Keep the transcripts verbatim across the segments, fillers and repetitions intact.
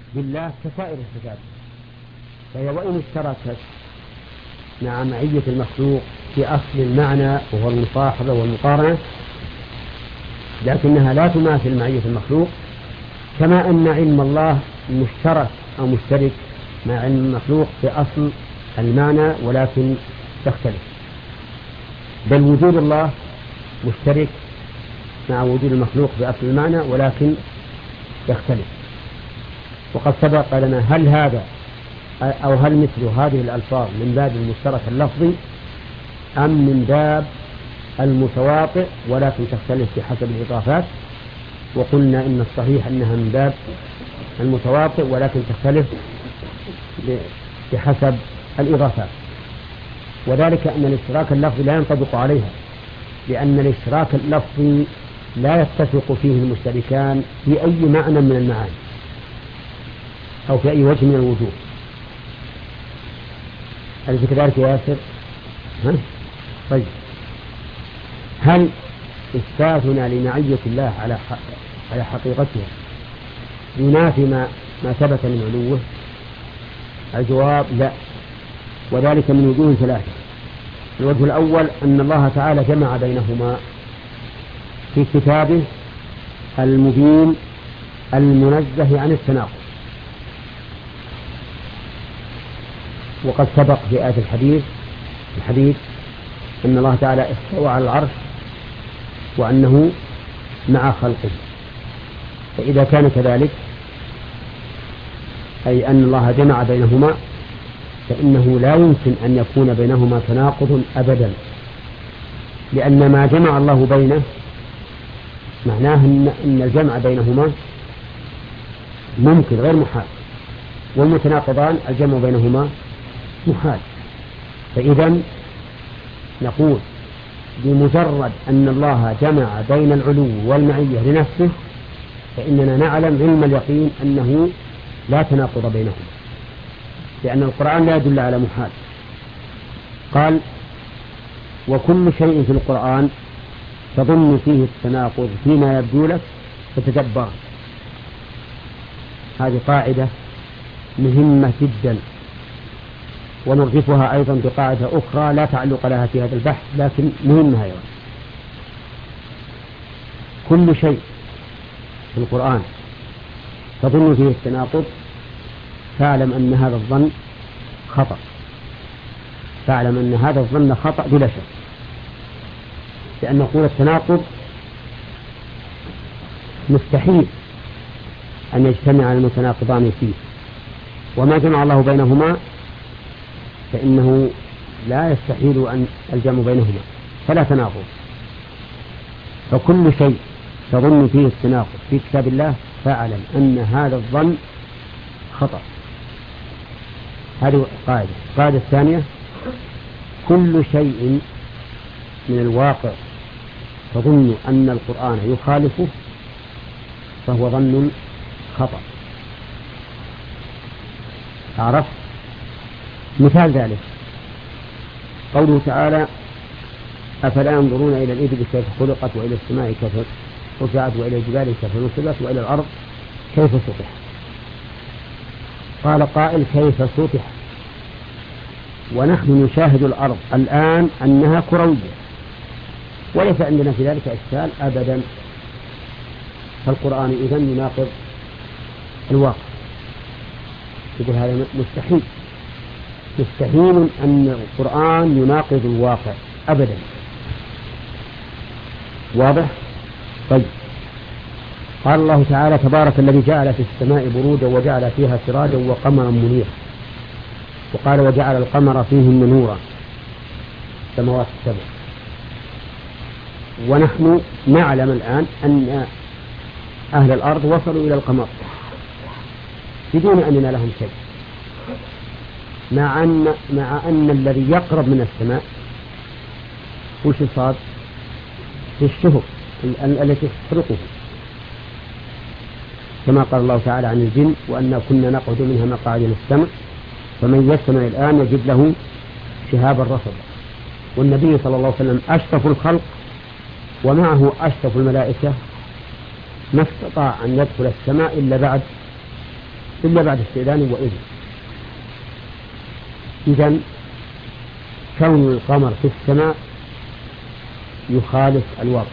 بالله كسائر الصفات، فهي وإن اشتركت مع معية المخلوق في أصل المعنى وهو المصاحبة والمقارنة، لكنها لا تماثل معية المخلوق، كما أن علم الله مشترك أو مشترك مع علم المخلوق في أصل المعنى ولكن تختلف. بل وجود الله مشترك مع وجود المخلوق في أصل المعنى ولكن يختلف. وقد سبق لنا هل هذا أو هل مثل هذه الألفاظ من باب المشترك اللفظي أم من باب المتواطئ ولكن تختلف بحسب الإضافات، وقلنا إن الصحيح أنها من باب المتواطئ ولكن تختلف بحسب الإضافات، وذلك أن الاشتراك اللفظي لا ينطبق عليها، لأن الاشتراك اللفظي لا يتفق فيه المشتركان في أي معنى من المعاني أو في أي وجه من الوجوه. أليس كذلك يا ياسر؟ ها؟ طيب، هل إثباتنا لمعية الله على على حقيقتها ينافي ما ما ثبت من علوه؟ الجواب لا، وذلك من وجوه ثلاثة. الوجه الأول أن الله تعالى جمع بينهما في كتابه المبين المنزه عن التناقض، وقد سبق في آية الحديث الحديث أن الله تعالى استوى على العرش وأنه مع خلقه. فإذا كان كذلك أي أن الله جمع بينهما، فإنه لا يمكن أن يكون بينهما تناقض أبدا، لأن ما جمع الله بينه معناه أن الجمع بينهما ممكن غير محال، والمتناقضان الجمع بينهما محال. فإذا نقول بمجرد أن الله جمع بين العلو والمعية لنفسه فإننا نعلم علم اليقين أنه لا تناقض بينهما، لأن القرآن لا يدل على محال. قال وكل شيء في القرآن تظن فيه التناقض فيما يبدو لك فتدبر. هذه قاعدة مهمة جدا، ونرجفها أيضا بقاعدة أخرى لا تعلق لها في هذا البحث لكن مهمة أيضا. كل شيء في القرآن تظن فيه التناقض فاعلم أن هذا الظن خطأ، فاعلم أن هذا الظن خطأ بلا شك، لأن نقول التناقض مستحيل أن يجتمع المتناقضان فيه، وما جمع الله بينهما فإنه لا يستحيل أن الجمع بينهما، فلا تناقض. فكل شيء تظن فيه التناقض في كتاب الله فاعلم أن هذا الظن خطأ. هذه قاعدة. القاعدة الثانية كل شيء من الواقع تظن أن القرآن يخالفه فهو ظن خطأ. عرفت؟ مثال ذلك قوله تعالى أفلا ينظرون إلى الإبل كيف خلقت وإلى السماء كيف رفعت وإلى الجبال كيف نصبت وإلى الأرض كيف سطحت. قال قائل كيف سطحت ونحن نشاهد الأرض الآن أنها كروية وليس عندنا في ذلك إشكال أبدا. فالقرآن إذن يناقض الواقع. يقول هذا مستحيل، مستحيل أن القرآن يناقض الواقع أبدا. واضح؟ طيب، قال الله تعالى تبارك الذي جعل في السماء بروجا وجعل فيها سراجا وقمرا منيرا، وقال وجعل القمر فيهن نورا السماوات السبع. ونحن نعلم الآن أن أهل الأرض وصلوا إلى القمر بدون أننا لهم شيء، مع أن, مع أن الذي يقرب من السماء وش صاد في الشهب التي تحرقه، كما قال الله تعالى عن الجن وأن كنا نقعد منها مقاعد للسمع فمن يستمع الآن يجد له شهابا رصدا. والنبي صلى الله عليه وسلم أشرف الخلق ومعه أشرف الملائكة ما استطاع أن يدخل السماء إلا بعد إلا بعد استئذان وإذن. إذن كون القمر في السماء يخالف الواقع،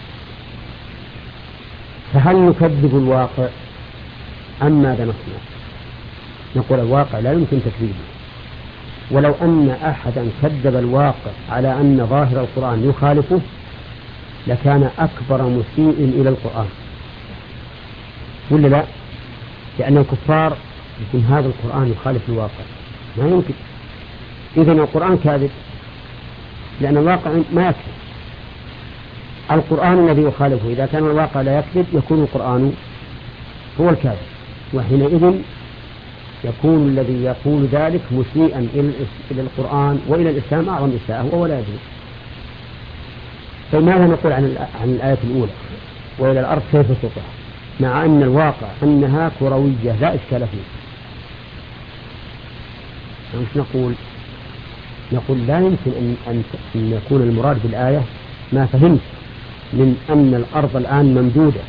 فهل نكذب الواقع أم ماذا نصنع؟ نقول الواقع لا يمكن تكذيبه، ولو أن أحدا كذب الواقع على أن ظاهر القرآن يخالفه لكان أكبر مسيء إلى القرآن، ولا لا؟ لأن الكفار يكون هذا القرآن يخالف الواقع، ما يمكن. إذن القرآن كاذب لأن الواقع ما يكذب. القرآن الذي يخالفه إذا كان الواقع لا يكذب يكون القرآن هو الكاذب، وحينئذ يكون الذي يقول ذلك مسيئا إلى القرآن وإلى الإسلام أعظم إساءة وهو لا يدري. فماذا نقول عن عن الآية الأولى وإلى الأرض كيف تطلع، مع أن الواقع أنها كروية لا إشكال فيه؟ مش نقول نقول لا يمكن أن, أن, أن يكون المراد بالآية ما فهمت من أن الأرض الآن ممدودة،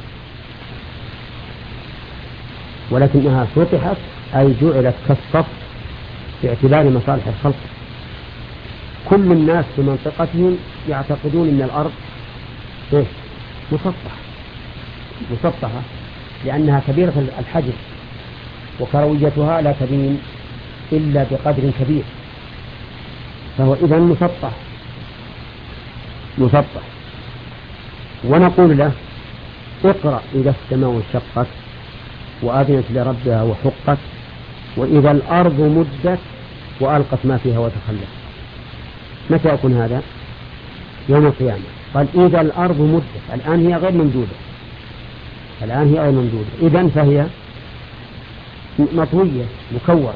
ولكنها سطحت أي جعلت كالصف باعتبار مصالح الخلق. كل الناس في منطقتهم يعتقدون أن الأرض مسطحة مسطحة لأنها كبيرة الحجم، وكرويتها لا تبين إلا بقدر كبير، فهو إذن مسطح مسطح. ونقول له اقرأ إذا السماء انشقت وآذنت لربها وحقت وإذا الأرض مدت وألقت ما فيها وتخلت. متى يكون هذا؟ يوم القيامة. قال إذا الأرض مدت، الآن هي غير ممدودة، الآن هي غير ممدودة، إذن فهي مطوية مكورة،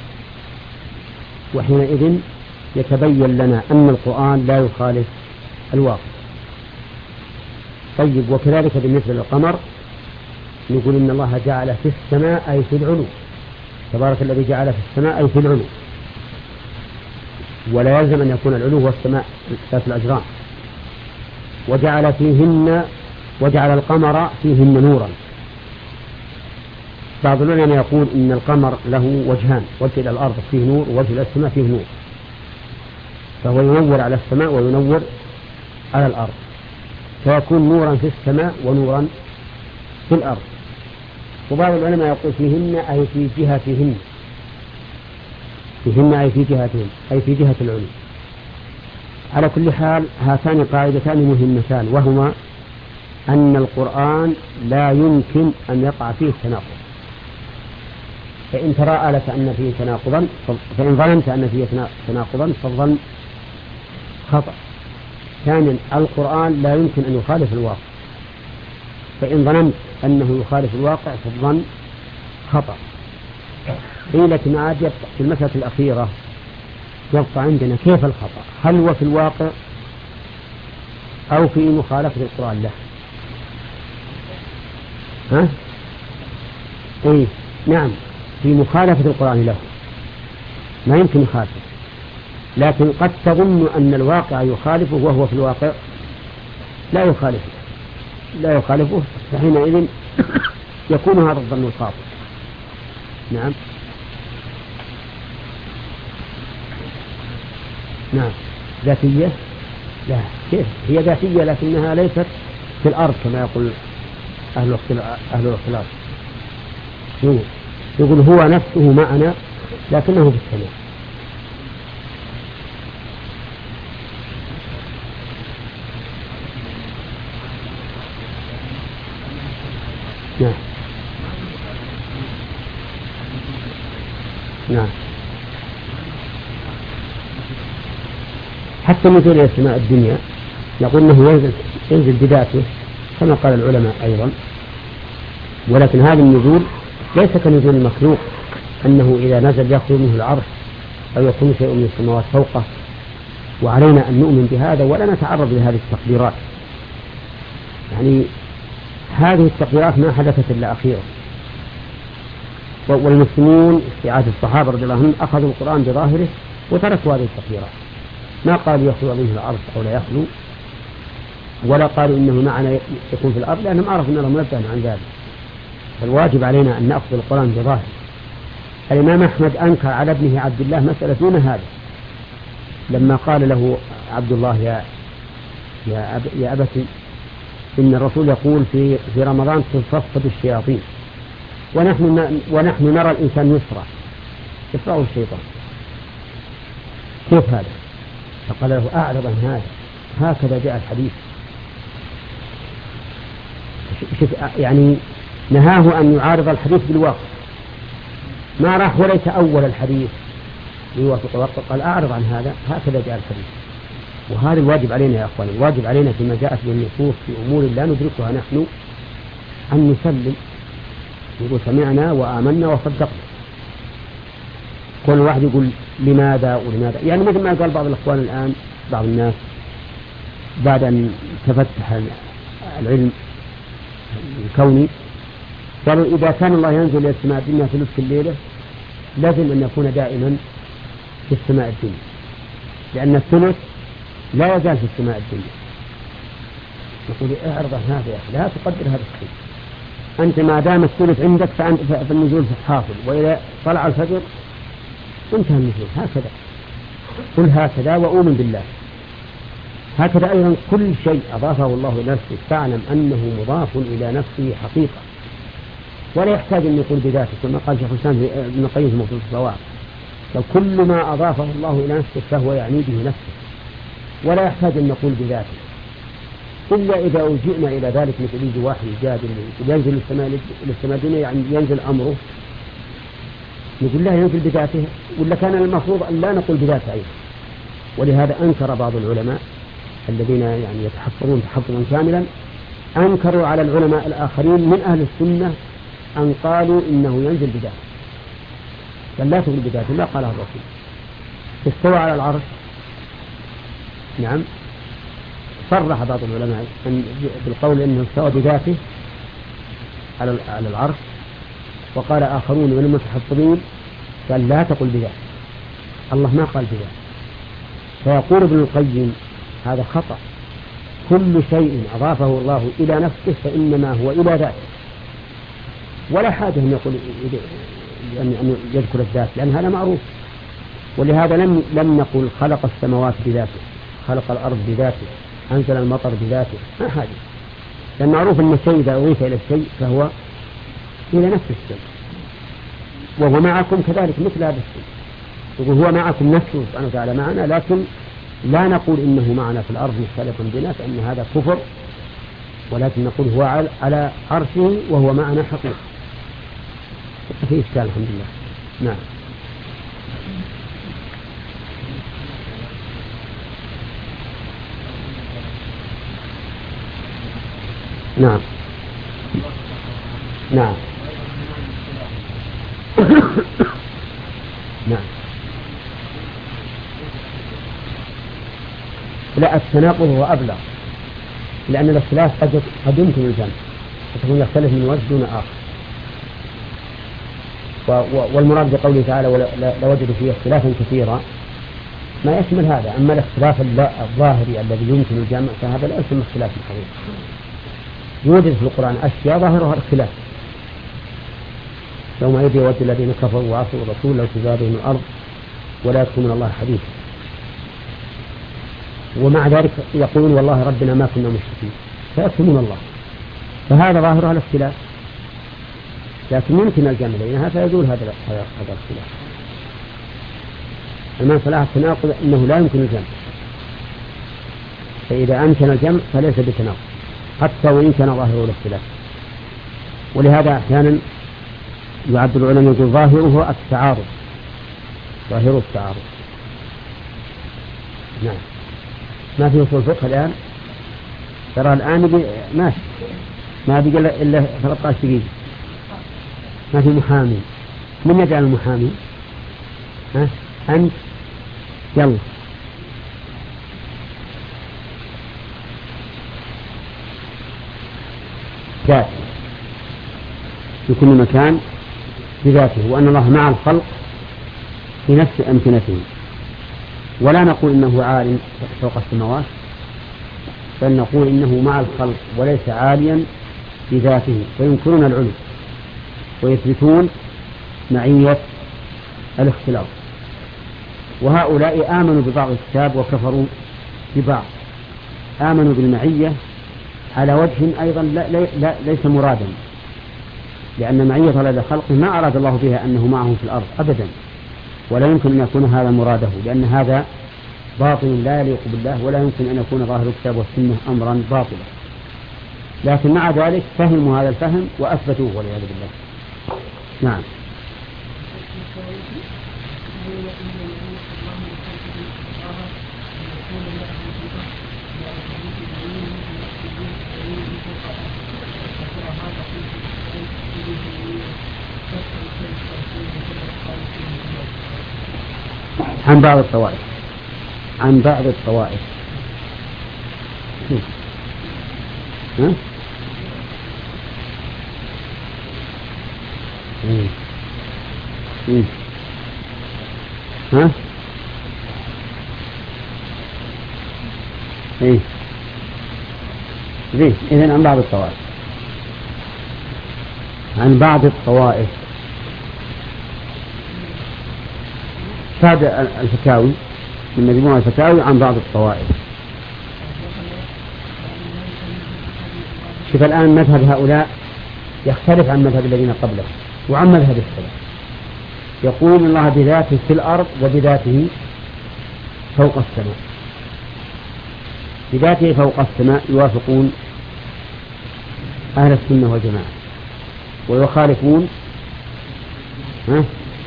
وحينئذ يتبين لنا أن القرآن لا يخالف الواقع. طيب، وكذلك بالنسبة للقمر نقول إن الله جعل في السماء أي في العلو، تبارك الذي جعل في السماء أي في العلو، ولا يلزم أن يكون العلو والسماء ذات الأجرام. وجعل فيهن وجعل القمر فيهن نورا. بعض العلماء يقول إن القمر له وجهان، وجه إلى الأرض فيه نور ووجه إلى السماء فيه نور، فهو ينور على السماء وينور على الأرض، فيكون نورا في السماء ونورا في الأرض. وبعض العلماء يقول فيهن أي في جهتهن، فيهن أي في جهتهن أي في جهة العلو. على كل حال هاتان قاعدتان مهمتان، وهما أن القرآن لا يمكن أن يقع فيه تناقض، فإن تراءى لك أن فيه تناقضا فإن ظننت أن فيه تناقضا فالظن خطأ. ثانيا القرآن لا يمكن أن يخالف الواقع، فإن ظننت أنه يخالف الواقع فالظن خطأ. لكن عاد يبقى في المسألة الأخيرة يبقى عندنا كيف الخطأ، هل هو في الواقع أو في مخالفة القرآن له؟ ها؟ إيه نعم، في مخالفة القرآن له ما يمكن يخالفه، لكن قد تظن أن الواقع يخالفه وهو في الواقع لا يخالفه لا يخالفه فحينئذ يكون هذا الظن الخاطئ. نعم نعم ذاتية، لا كيف هي ذاتية لكنها ليست في الأرض كما يقول أهل الاختلاف. يقول هو نفسه معنا لكنه في السماء. نعم نعم حتى نزول إلى السماء الدنيا يقول أنه ينزل, ينزل بذاته كما قال العلماء أيضا، ولكن هذا النزول ليس كنزول المخلوق أنه إذا نزل يخرج منه العرش أو يكون شيء من السماوات فوقه، وعلينا أن نؤمن بهذا ولا نتعرض لهذه التقديرات. يعني هذه التقديرات ما حدثت إلا أخيرا، والمسلمون في عهد الصحابة رضي الله عنهم أخذوا القرآن بظاهره وتركوا هذه التقديرات، ما قالوا يخلو منه العرش أو لا يخلو، ولا قالوا إنه معنا يكون في الأرض، لأنهم عرفوا أنه منزه عن ذلك. فالواجب علينا أن نأخذ القرآن بظاهره الإمام أحمد أنكر على ابنه عبد الله مسألة دون هذا لما قال له عبد الله يا يا, أب يا أبتي إن الرسول يقول في في رمضان تصفد الشياطين ونحن ونحن نرى الإنسان يسرع يسرعه الشيطان كيف هذا؟ فقال له أعرض عن هذا هكذا جاء الحديث. يعني نهاه أن يعارض الحديث بالواقع ما راح وليس أول الحديث ليوافق الواقع قال أعرض عن هذا هكذا جاء الحديث. وهذا الواجب علينا يا أخواني الواجب علينا فيما جاءت به النصوص في أمور لا ندركها نحن أن نسلم يقول سمعنا وآمنا وصدقنا. كل واحد يقول لماذا ولماذا يعني مثل ما قال بعض الأخوان الآن بعض الناس بعد أن تفتح العلم الكوني قالوا إذا كان الله ينزل إلى السماء الدنيا في نصف الليلة لازم أن يكون دائما في السماء الدنيا لأن الثلث لا يزال في السماء الدنيا. نقول اعرض عن هذا يا أخي لا تقدر هذا الشيء أنت ما دام الثلث عندك فأنت في النزول في حاصل وإذا طلع الفجر انتهى النزول هكذا. قل هكذا وأؤمن بالله. هكذا أيضا كل شيء أضافه الله إلى نفسه فاعلم أنه مضاف إلى نفسه حقيقة ولا يحتاج أن يقول بذاته كما قال شيخ الإسلام ابن القيم في مختصر الصواعق لو كل ما أضافه الله إلى نفسه فهو يعني به نفسه ولا يحتاج أن نقول بذاته إلا إذا ألجئنا إلى ذلك مثل يجي واحد جادل ينزل السماء للسماء الدنيا يعني ينزل أمره نقول لا ينزل بذاته ولا كان المفروض أن لا نقول بذاته أيضا. ولهذا أنكر بعض العلماء الذين يعني يتحفظون تحفظا كاملا أنكروا على العلماء الآخرين من أهل السنة أن قالوا إنه ينزل بذاته بل لا تقول بذاته لا قاله الرسول. استوى على العرش نعم صرح بعض العلماء بالقول أنه استوى بذاته على على العرش وقال آخرون من المتحفظين قال لا تقل بذاته الله ما قال بذاته. فيقول ابن القيم هذا خطأ كل شيء أضافه الله إلى نفسه فإنما هو إلى ذاته ولا حاجة أن يقول أن يذكر الذات لأن هذا معروف. ولهذا لم لم نقل خلق السماوات بذاته خلق الأرض بذاته أنزل المطر بذاته ما حاجة لأن معروف أن الشيء إذا أضيف إلى الشيء فهو إلى نفس الشيء وهو معكم كذلك مثل هذا الشيء يقول هو معكم نفسه سبحانه وتعالى معنا لكن لا نقول إنه معنا في الأرض مختلف بنا فإن هذا كفر ولكن نقول هو على عرشه وهو معنا حقيقة. في إشكال الحمد لله. نعم نعم نعم نعم لا التناقض هو أبلغ لأن الاختلاف قد قد يمكن الجمع فتكون يختلف من وجه دون آخر والمراد بقوله تعالى لوجدوا فيه اختلافا كثيرا ما يشمل هذا. أما الاختلاف الظاهري الذي يمكن الجمع فهذا لا يسمى اختلاف حقيقي. يوجد في القرآن أشياء ظاهرها اختلاف يومئذ يود الذين كفروا وعصوا الرسول لو تزادهم الأرض ولا يكتمون الله حديثا ومع ذلك يقولون والله ربنا ما كنا مشركين فيكتمون الله فهذا ظاهرها الاختلاف لكن يمكن الجمع بينها فيزول هذا هذا الاختلاف. المعنى صلاح التناقض أنه لا يمكن الجمع فإذا أمكن الجمع فليس بتناقض حتى وإن كان ظاهره الاختلاف. ولهذا أحيانا يعد العلماء يقول ظاهره التعارض ظاهره التعارض. نعم ما في أصول فقه الآن ترى الآن ماشي ما بقى إلا ثلاثة عشر دقيقة ما في محامي. من يجعل المحامي؟ ها أنت يلا ذات في كل مكان بذاته وأن الله مع الخلق في نفس أمكنته ولا نقول إنه عال فوق السماوات بل نقول إنه مع الخلق وليس عاليا بذاته فينكرون العلو ويثبتون معية الاختلاط. وهؤلاء آمنوا ببعض الكتاب وكفروا ببعض. آمنوا بالمعية على وجه أيضا لا لا ليس مرادا، لأن معية الله لخلقه ما أراد الله بها أنه معه في الأرض أبدا، ولا يمكن أن يكون هذا مراده، لأن هذا باطل لا يليق بالله، ولا يمكن أن يكون ظاهر الكتاب والسنة أمرا باطلا. لكن مع ذلك فهموا هذا الفهم وأثبتوه والعياذ بالله. نعم. عن بعض الطوائف عن بعض الطوائف ها؟ مم. مم. ها؟ ايه زين. إذن عن بعض الطوائف عن بعض الطوائف هذا الفتاوي من مجموعة الفتاوي عن بعض الطوائف. شوف الآن مذهب هؤلاء يختلف عن مذهب الذين قبله وعن مذهب السلف. يقول الله بذاته في الأرض وبذاته فوق السماء. بذاته فوق السماء يوافقون أهل السنة والجماعة، ويخالفون ها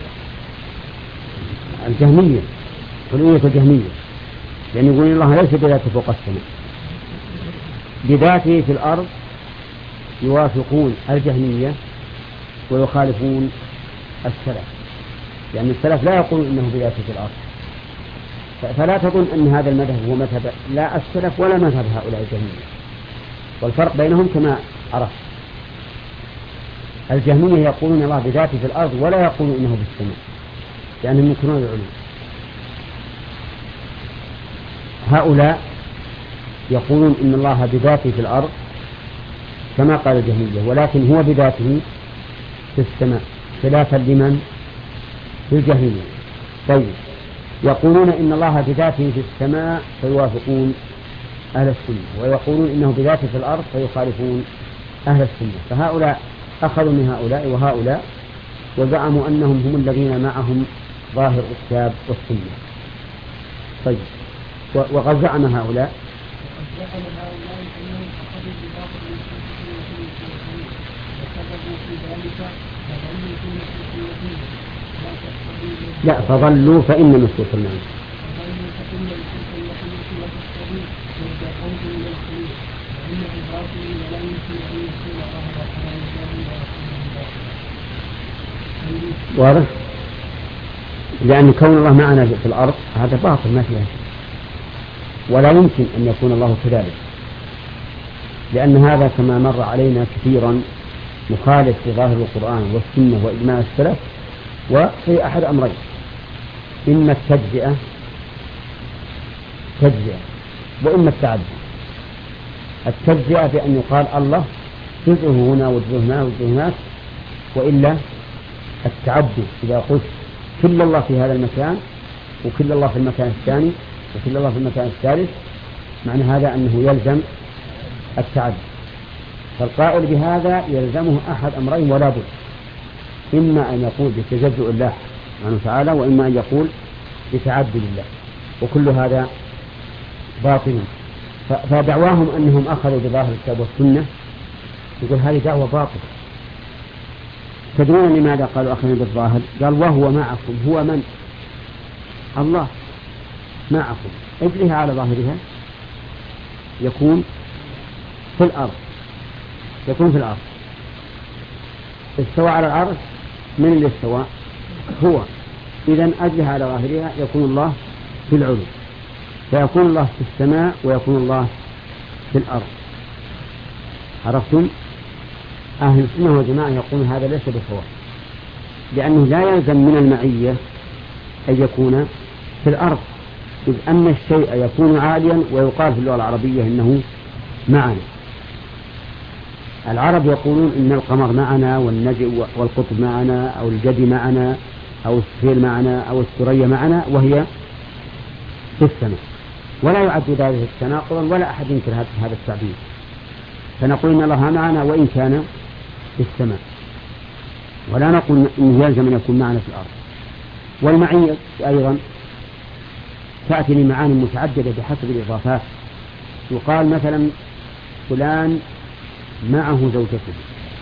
الجهمية، حلولية الجهمية، لأن يقول الله ليس بذاته فوق السماء. بذاته في الأرض يوافقون الجهمية ويخالفون السلف، لأن السلف لا يقولون إنه بذاته في الأرض. فلا تظن أن هذا المذهب هو مذهب لا السلف ولا مذهب هؤلاء الجهمية، والفرق بينهم كما عرفت. الجهمية يقولون الله بذاته في الأرض ولا يقولون إنه بالسماء، لأنهم ينكرون العلو. هؤلاء يقولون إن الله بذاته في الأرض كما قال الجهمية، ولكن هو بذاته في السماء، خلافا لمن؟ في الجهمية. طيب، يقولون إن الله بذاته في السماء فيوافقون أهل السنة، ويقولون إنه بذاته في الأرض فيخالفون أهل السنة. فهؤلاء أخذوا من هؤلاء وهؤلاء وزعموا أنهم هم الذين معهم ظاهر الكتاب والسنة. طيب، وقد زعم هؤلاء لا فظلوا فإن نصوص المعنى. واضح؟ لأن كون الله معنا في الأرض هذا باطل ما فيه، ولا يمكن أن يكون الله كذلك، لأن هذا كما مر علينا كثيرا مخالف لظاهر القرآن والسنة وإجماع السلف، وفي أحد أمرين: إما التجزئة تجزئة وإما التعدي. التجزئة بأن يقال الله جزءه هنا وجزءه هنا وجزءه هناك، وإلا التعدي إذا قلت كل الله في هذا المكان وكل الله في المكان الثاني وكل الله في المكان الثالث، معنى هذا أنه يلزم التعدي. فالقائل بهذا يلزمه أحد أمرين ولا بد: إما أن يقول بتجزؤ الله سبحانه وتعالى، وإما أن يقول بتعدي الله، وكل هذا باطل. فدعواهم أنهم أخذوا بظاهر الكتاب والسنة يقول هذه دعوة باطلة. تدرون لماذا قالوا أخذنا بالظاهر؟ قال وهو معكم. هو من؟ الله معكم. اجرها على ظاهرها يكون في الأرض، يكون في الأرض. استوى على العرش، من اللي استوى؟ هو. إذن أجرها على ظاهرها يكون الله في العلو، فيكون الله في السماء ويكون الله في الأرض. عرفتم؟ أهل السنة والجماعة يقولون هذا ليس بصواب، لأنه لا يلزم من المعية أن يكون في الأرض، إذ أن الشيء يكون عاليا ويقال في اللغة العربية إنه معنا. العرب يقولون إن القمر معنا والنجم والقطب معنا أو الجدي معنا أو السير معنا أو الثريا معنا وهي في السماء، ولا يعد ذلك تناقضا ولا أحد ينكر هذا التعبير، فنقول إن الله معنا وإن كان في السماء، ولا نقول إنه يلزم أن يكون معنا في الأرض. والمعية أيضا تأتي لمعاني متعددة بحسب الإضافات. يقال مثلا فلان معه زوجته،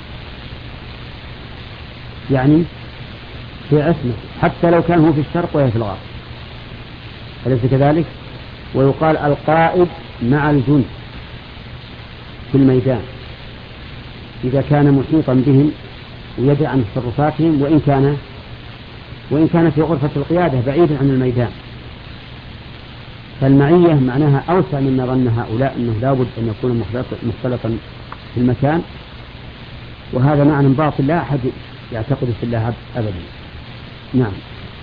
يعني في عصمة حتى لو كان هو في الشرق وهي في الغرب، أليس كذلك؟ ويقال القائد مع الجند في الميدان إذا كان محيطا بهم ويدري عن تصرفاتهم، وإن كان وإن كان في غرفة القيادة بعيدا عن الميدان. فالمعية معناها أوسع مما ظن هؤلاء أنه لابد أن يكون مختلطا في المكان، وهذا معنى باطل لا أحد يعتقد في الله أبدا. نعم.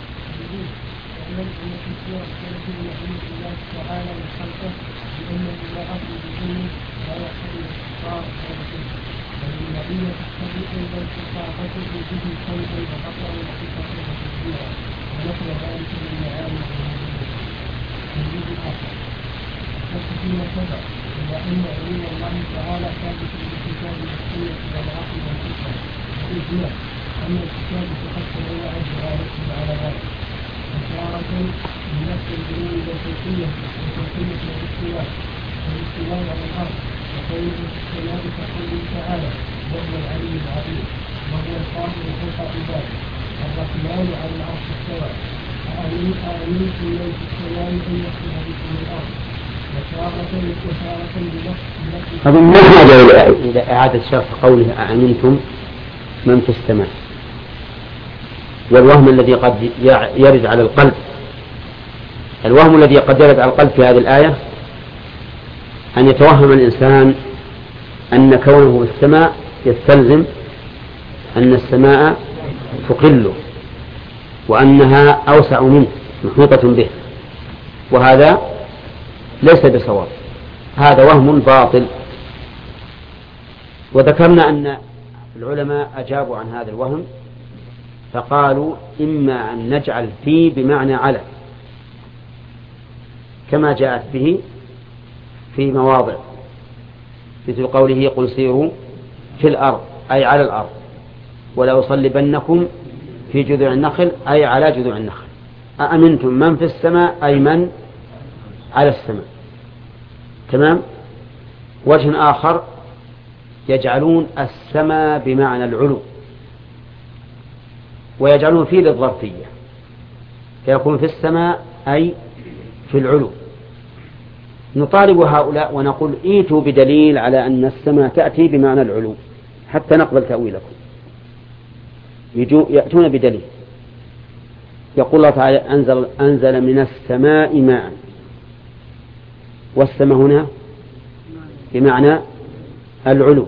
فيما سبق وأن علم الله تعالى ثابت بالكتاب والسنة والعقل والفقه والإجماع، أن الكتاب فقد تنوع دلالته على ذلك، إشارة بنفس العلوم والفقهية وتوحيد الاستواء والاستواء على الأرض وقوله في السماء كقوله تعالى وهو العلي العظيم وهو القاهر فوق عباده الرحمن على العرش استوى أأمنتم من في السماء أن يخسف بكم الأرض. أظن نحتاج إلى إعادة شرح قوله أأمنتم من في السماء. والوهم الذي قد يرد على القلب الوهم الذي قد يرد على القلب في هذه الآية أن يتوهم الإنسان أن كونه في السماء يستلزم أن السماء تقله وأنها أوسع منه محيطة به، وهذا ليس بصواب، هذا وهم باطل. وذكرنا أن العلماء أجابوا عن هذا الوهم فقالوا إما أن نجعل في بمعنى على كما جاءت به في مواضع مثل قوله قل سيروا في الأرض أي على الأرض ولا أصلبنكم في جذوع النخل أي على جذوع النخل. أأمنتم من في السماء أي من على السماء. تمام. وجه آخر يجعلون السماء بمعنى العلو ويجعلون فيه للظرفية فيكون في السماء أي في العلو. نطالب هؤلاء ونقول ايتوا بدليل على أن السماء تأتي بمعنى العلو حتى نقبل تأويلكم. يأتون بدليل. يقول الله تعالى أنزل, أنزل من السماء ماء، والسماء هنا بمعنى العلو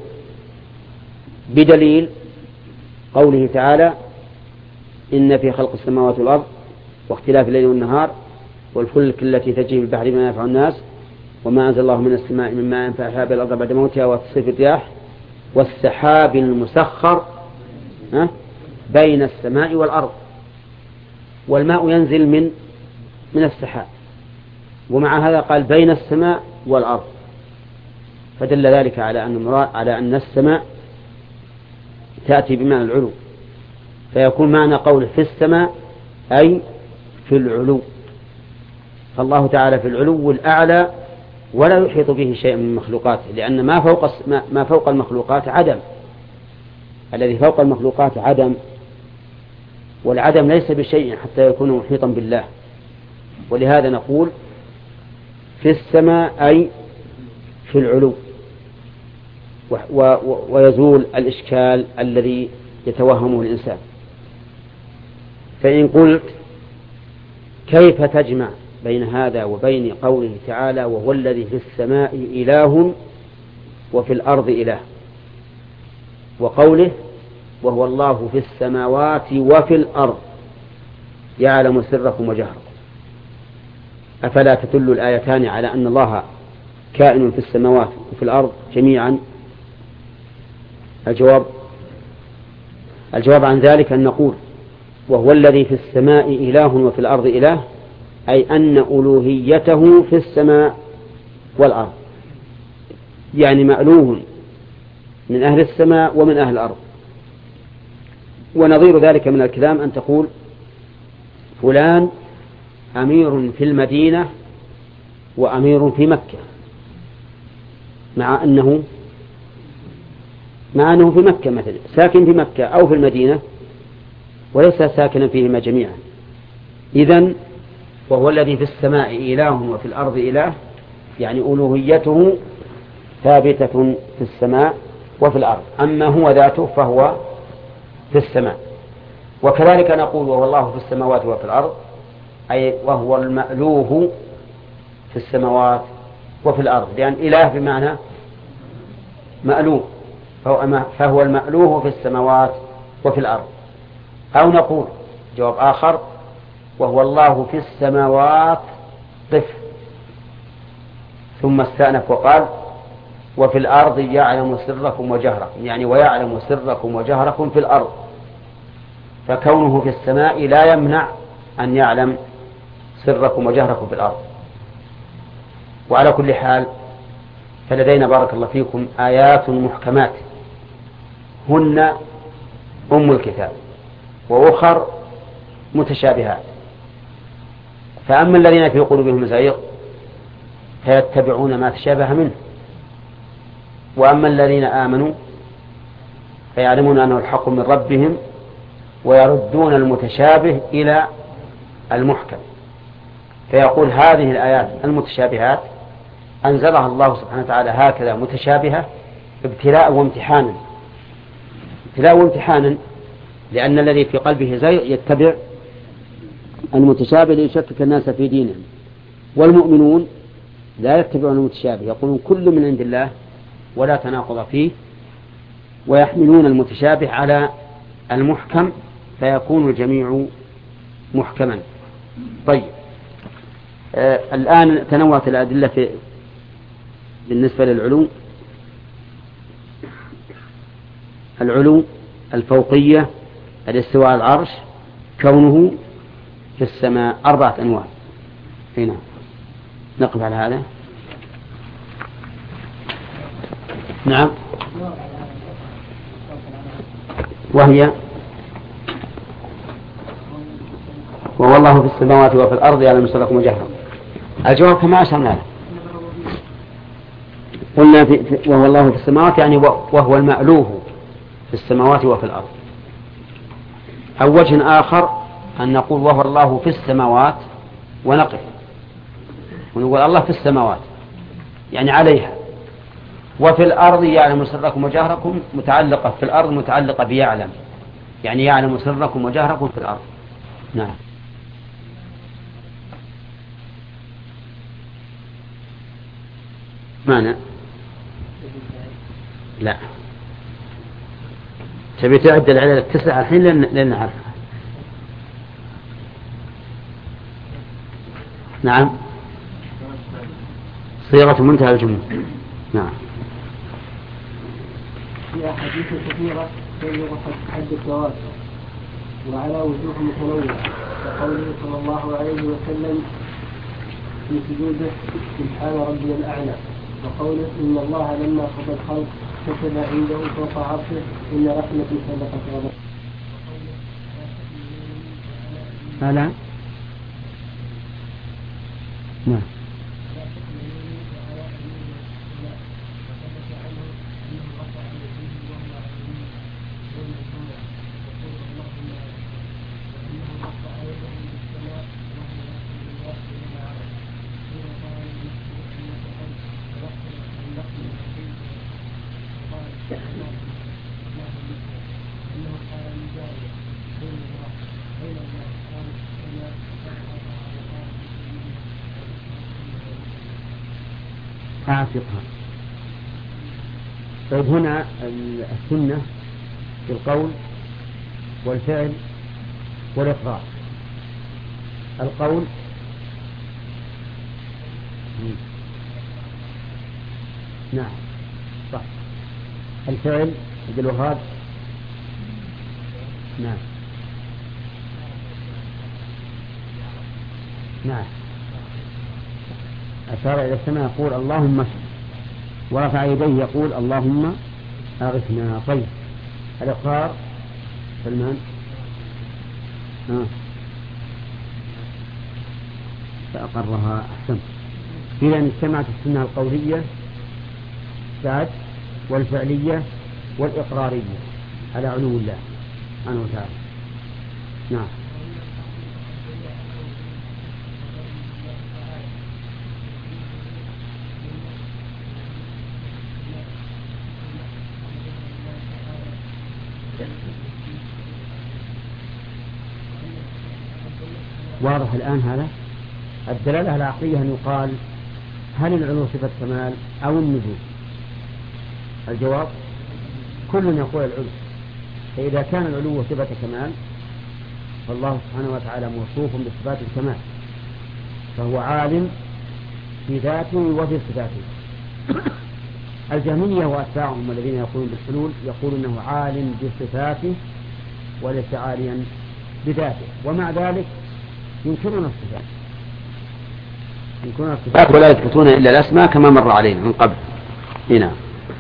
بدليل قوله تعالى إن في خلق السماوات والأرض واختلاف الليل والنهار والفلك التي تجري في البحر بما ينفع الناس وما أنزل الله من السماء من ماء فأحيا به الأرض بعد موتها وتصريف الرياح والسحاب المسخر بين السماء والأرض. والماء ينزل من من السحاب، ومع هذا قال بين السماء والأرض، فدل ذلك على أن المراد على أن السماء تأتي بمعنى العلو، فيكون معنى قوله في السماء أي في العلو. فالله تعالى في العلو الأعلى ولا يحيط به شيء من المخلوقات، لأن ما فوق ما فوق المخلوقات عدم، الذي فوق المخلوقات عدم، والعدم ليس بشيء حتى يكون محيطا بالله. ولهذا نقول في السماء أي في العلو، ويزول الإشكال الذي يتوهمه الإنسان. فإن قلت كيف تجمع بين هذا وبين قوله تعالى وهو الذي في السماء إله وفي الأرض إله، وقوله وهو الله في السماوات وفي الأرض يعلم سركم وجهركم، أفلا تدل الآيتان على أن الله كائن في السماوات وفي الأرض جميعا؟ الجواب الجواب عن ذلك أن نقول وهو الذي في السماء إله وفي الأرض إله، أي أن ألوهيته في السماء والأرض، يعني مألوه من أهل السماء ومن أهل الأرض. ونظير ذلك من الكلام أن تقول فلان أمير في المدينة وأمير في مكة، مع أنه مع أنه في مكة مثلا، ساكن في مكة أو في المدينة وليس ساكنا فيهما جميعا. إذن وهو الذي في السماء إله وفي الأرض إله، يعني ألوهيته ثابتة في السماء وفي الأرض، أما هو ذاته فهو في السماء. وكذلك نقول وهو الله في السماوات وفي الأرض، أي وهو المألوه في السماوات وفي الأرض، لأن إله بمعنى مألوه، فهو, فهو المألوه في السماوات وفي الأرض. أو نقول جواب آخر وهو الله في السماوات قف، ثم استأنف وقال وفي الأرض يعلم سركم وجهركم، يعني ويعلم سركم وجهركم في الأرض، فكونه في السماء لا يمنع أن يعلم سركم وجهركم في الأرض. وعلى كل حال فلدينا بارك الله فيكم آيات محكمات هن أم الكتاب، وأخر متشابهات. فأما الذين في قلوبهم زيغ فيتبعون ما تشابه منه، وأما الذين آمنوا فيعلمون أنه الحق من ربهم ويردون المتشابه إلى المحكم. فيقول هذه الآيات المتشابهات أنزلها الله سبحانه وتعالى هكذا متشابهة ابتلاء وامتحانا، ابتلاء وامتحانا، لأن الذي في قلبه زيغ يتبع المتشابه ليشكك الناس في دينهم، والمؤمنون لا يتبعون المتشابه، يقولون كل من عند الله ولا تناقض فيه، ويحملون المتشابه على المحكم فيكون الجميع محكما. طيب آه الآن تنوعت الأدلة في بالنسبة للعلو، العلو الفوقية، الاستواء على العرش، كونه في السماء، أربعة أنواع. هنا نقف على هذا. نعم. وهي وهو الله في السماوات وفي الأرض يعلم سركم وجهركم. الجواب كما أشرنا له، قلنا في وهو الله في السماوات يعني وهو المألوه في السماوات وفي الأرض. أو وجه آخر أن نقول وهو الله في السماوات ونقف ونقول الله في السماوات يعني عليها، وفي الأرض يعلم سركم وجهركم، متعلقة في الأرض متعلقة بيعلم، يعني يعلم سركم وجهركم في الأرض. نعم. معنى لا تبي تعد العلل التسعة الحين لن نعرفها. نعم. صيغة منتهى الجملة. نعم. في أحاديث كثيرة تبلغ حد التواتر وعلى وجوه متنوعة، كقوله صلى الله عليه وسلم في سجوده سبحان ربي الأعلى، وقوله إن الله لما قضى الخلق كتب عنده فوق عرشه إن رحمتي سبقت غضبي. هلا. نعم. عاتقها. طيب هنا السنة في القول والفعل والإقرار. القول نعم صح. الفعل عبد الوهاب نعم. نعم أشار إلى السماء يقول اللهم اشف، ورفع يديه يقول اللهم أغثنا. طيب الإقرار سلمان آه. فأقرها أحسن. إذا اجتمعت السنة القولية بعد والفعلية والإقرارية على علو الله سبحانه وتعالى. نعم واضح الآن هذا. الدلالة العقلية أن يقال هل العلو صفة كمال أو النزول؟ الجواب كل يقول العلو. فإذا كان العلو صفة كمال فالله سبحانه وتعالى موصوف بصفات الكمال، فهو عالم في ذاته وفي صفاته. الجهمية وأتباعهم الذين يقولون بالحلول يقول أنه عالم بصفاته وليس عاليا بذاته، ومع ذلك ينكرون الصفات ينكرون الصفات ولا يثبتون إلا الأسماء كما مر علينا من قبل. هنا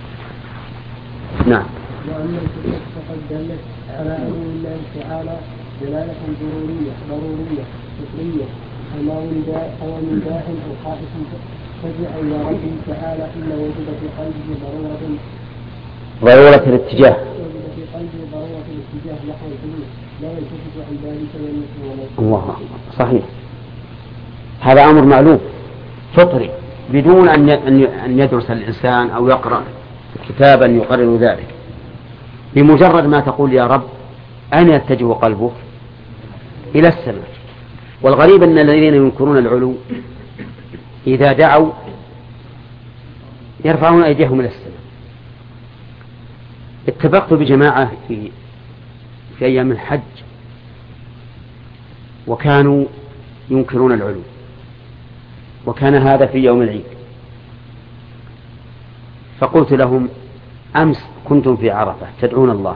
نعم. وأما الصفات فقد دلت على علو الله تعالى دلالة ضرورية ضرورية فطرية، أما من داء أو من داء أو خائف فزع إلى ربه تعالى إلا وجد في قلبه ضرورة ضرورة الاتجاه وجد في قلبه ضرورة الاتجاه نحو الحلول لا يلتفت عن ذلك ويمسه ولا الله. صحيح، هذا أمر معلوم فطري بدون أن يدرس الإنسان أو يقرأ كتابا يقرر ذلك. بمجرد ما تقول يا رب أين يتجه قلبك؟ إلى السماء. والغريب أن الذين ينكرون العلو إذا دعوا يرفعون أيديهم إلى السماء. اتفقت بجماعة في في أيام الحج وكانوا ينكرون العلو، وكان هذا في يوم العيد، فقلت لهم أمس كنتم في عرفة تدعون الله،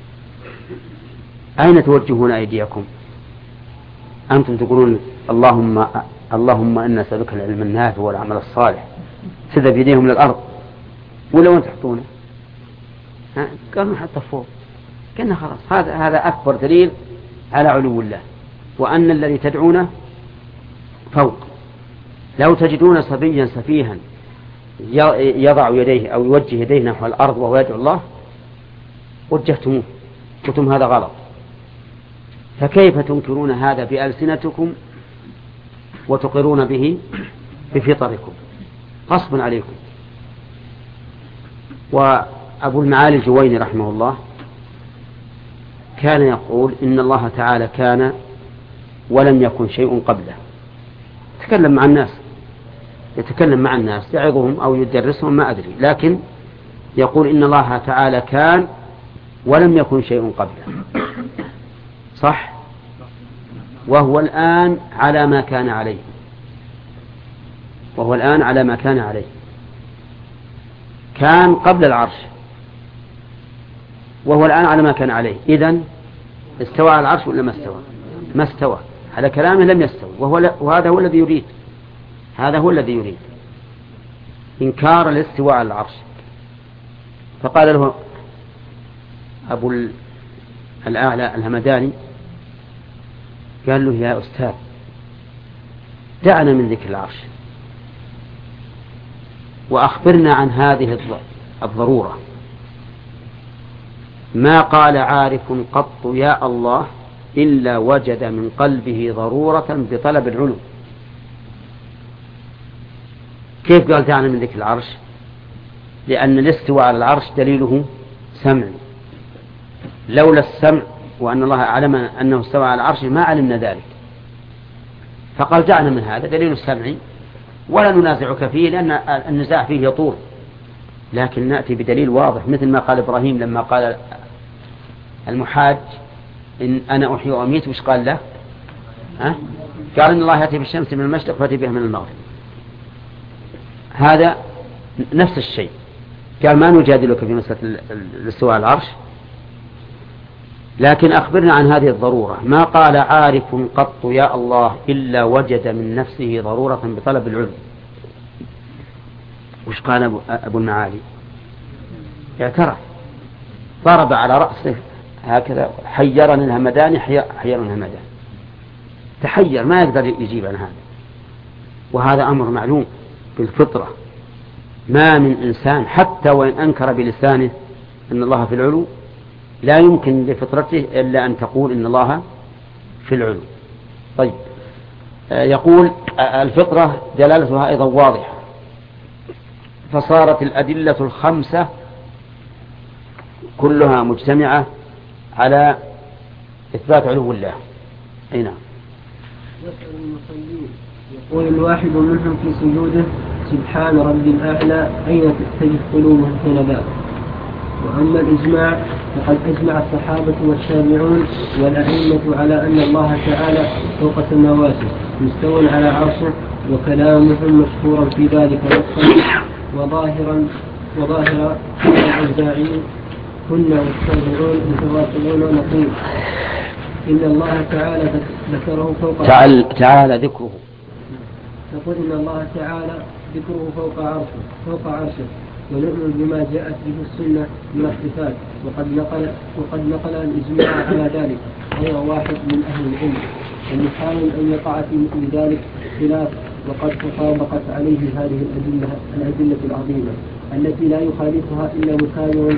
أين توجهون أيديكم؟ أنتم تقولون اللهم اللهم إنا نسألك العلم النافع والعمل الصالح، تذهب يديهم للأرض ولا وين تحطونه؟ قالوا حتى فوق. كنا خلاص هذا هذا أكبر دليل على علو الله، وأن الذي تدعونه فوق. لو تجدون صبيا سفيها يضع يديه أو يوجه يديه نحو الأرض وهو يدعو الله وجهتموه، قلتم هذا غلط. فكيف تنكرون هذا بألسنتكم وتقرون به بفطركم؟ غصب عليكم. وأبو المعالي الجويني رحمه الله كان يقول إن الله تعالى كان ولم يكن شيء قبله. يتكلم مع الناس يتكلم مع الناس يعظهم أو يدرسهم ما أدري، لكن يقول إن الله تعالى كان ولم يكن شيء قبله. صح؟ وهو الآن على ما كان عليه وهو الآن على ما كان عليه كان قبل العرش وهو الآن على ما كان عليه. إذن استوى على العرش ولا ما استوى؟ ما استوى. على كلامه لم يستوى، وهو وهذا هو الذي يريد هذا هو الذي يريد إنكار الاستواء على العرش. فقال له أبو الأعلى الهمداني قال له يا أستاذ دعنا من ذكر العرش وأخبرنا عن هذه الضرورة. ما قال عارف قط يا الله إلا وجد من قلبه ضرورة بطلب العلو. كيف قال دعنا من ذكر العرش؟ لأن الاستواء على العرش دليله سمع، لولا السمع وأن الله أعلم أنه استوى على العرش ما علمنا ذلك. فقال دعنا من هذا دليل السمع ولا ننازعك فيه لأن النزاع فيه يطول، لكن نأتي بدليل واضح مثل ما قال إبراهيم لما قال المحاج إن أنا أحيي وأميت، وش قال له؟ ها؟ قال إن الله يأتي بالشمس من المشرق فأتي بها من المغرب. هذا نفس الشيء. قال ما نجادلك في مسألة الاستواء على العرش، لكن أخبرنا عن هذه الضرورة. ما قال عارف قط يا الله إلا وجد من نفسه ضرورة بطلب العلم. وش قال أبو المعالي؟ اعترف، ضرب على رأسه هكذا، حيرني الهمداني حيرني الهمداني، تحير ما يقدر يجيب عن هذا. وهذا أمر معلوم بالفطرة، ما من إنسان حتى وإن أنكر بلسانه أن الله في العلو لا يمكن لفطرته إلا أن تقول إن الله في العلو. طيب، يقول الفطرة دلالتها أيضا واضحة، فصارت الأدلة الخمسة كلها مجتمعة على إثبات علو الله. أي نعم. يسأل المصلين يقول الواحد منهم في سجوده سبحان ربي الأعلى أين تتجه قلوبهم حينذاك. وأما الإجماع فقد أجمع الصحابة والتابعون والأئمة على أن الله تعالى فوق سماواته مستوى على عرشه، وكلامهم مشهورا في ذلك نصا وظاهرا وظاهر الأوزاعي كنا والتابعون متواصلون ونقول إن الله تعالى ذكره فوق تعالى, تعالى ذكره نقول إن الله تعالى ذكره فوق عرشه فوق عرشه ونؤمن بما جاءت به السنة من الصفات. وقد نقل وقد نقل الإجماع على ذلك غير واحد من أهل العلم، ومحال أن يقع في مثل ذلك خلاف، وقد تطابقت عليه هذه الأدلة الأدلة العظيمة التي لا يخالفها إلا مخالف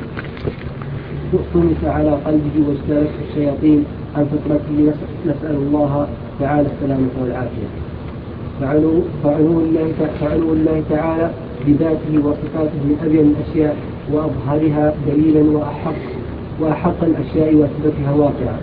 طمس على قلبه واجتالته الشياطين عن فطرته. نسأل الله تعالى السلامة والعافية. فعلو, فعلو, الله, فعلو الله تعالى بذاته وصفاته من أبين الأشياء وأظهرها دليلا وأحق, وأحق الأشياء وأثبتها واقعا.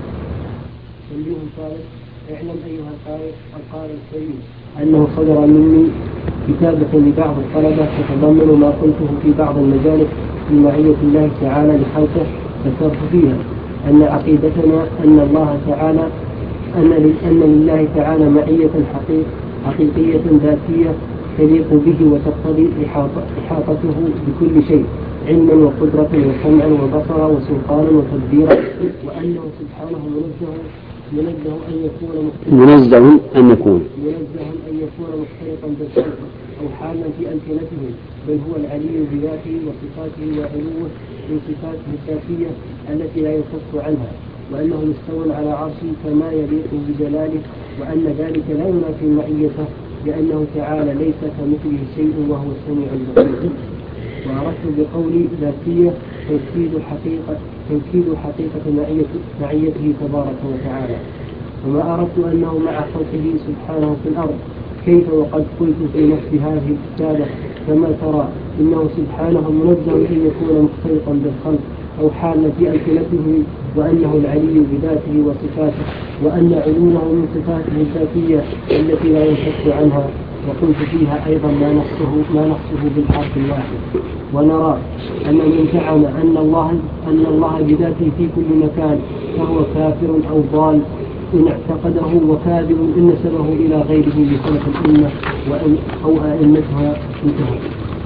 تنبيه ثالث: اعلم أيها القارئ القارئ الكريم أنه صدر مني كتابة لبعض الطلبة تتضمن ما قلته في بعض المجالس في معية الله تعالى لخلقه، ذكرت فيها أن عقيدتنا أن الله تعالى أن أن لله تعالى معية حقيق حقيقية ذاتية تليق به وتقتضي إحاطته بكل شيء علما وقدرة وسمعا وبصرا وسلطانا وتدبيرا، وأنه سبحانه منزه منزه أن يكون منزه أن يكون منزه أن يكون مختلطا بالخلق أو حالا في أمكنتهم، بل هو العلي بذاته وصفاته وعلوه من صفاته الذاتية التي لا ينفك عنها، وأنه مستوى على عرشه كما يليق بجلاله، وأن ذلك لا ينافي معيته لأنه تعالى ليس كمثله شيء وهو السميع البصير. وأردت بقولي ذاتية توكيد حقيقة توكيد حقيقة معيته تبارك وتعالى. وما أردت أنه مع خلقه سبحانه في الأرض، كيف وقد قلت في نفس هذه الكتابة كما ترى إنه سبحانه منزه أن يكون مختلطا بالخلق أو حالا في أمكنته، وأنه العلي بذاته وصفاته، وأن علوه من صفاته الذاتية التي لا ينفك عنها. وقلت فيها أيضا ما نصه ما نصه بالحرف الواحد. ونرى أن من زعم أن الله أن الله بذاته في كل مكان فهو كافر أو ضال إن اعتقده، وكاذب إن نسبه إلى غيره بخلق الأمة أو أئمتها انتهى.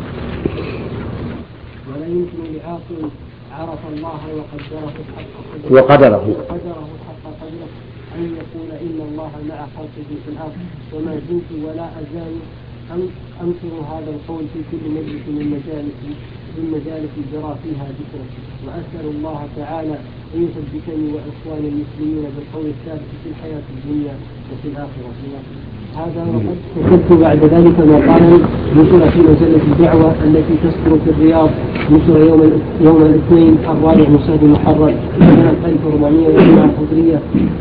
ولا يمكن لعاقل عرف الله وقدره حق قدره وقدره وقدره حق قدره أن يقول إن الله مع خلقه في الأرض. وما زلت ولا أزال أنكر هذا القول في كل مجلس من مجالس من مجالس جرى فيها ذكره. وأسأل الله تعالى أن يثبتني وإخواني المسلمين بالقول الثابت في الحياة الدنيا وفي الآخرة. هذا وقد كتبت بعد ذلك مقالا نشر في مجلة الدعوة التي تصدر في الرياض، نشر يوم يوم الاثنين الرابع من شهر محرم سنة ألف وأربعمائة هجرية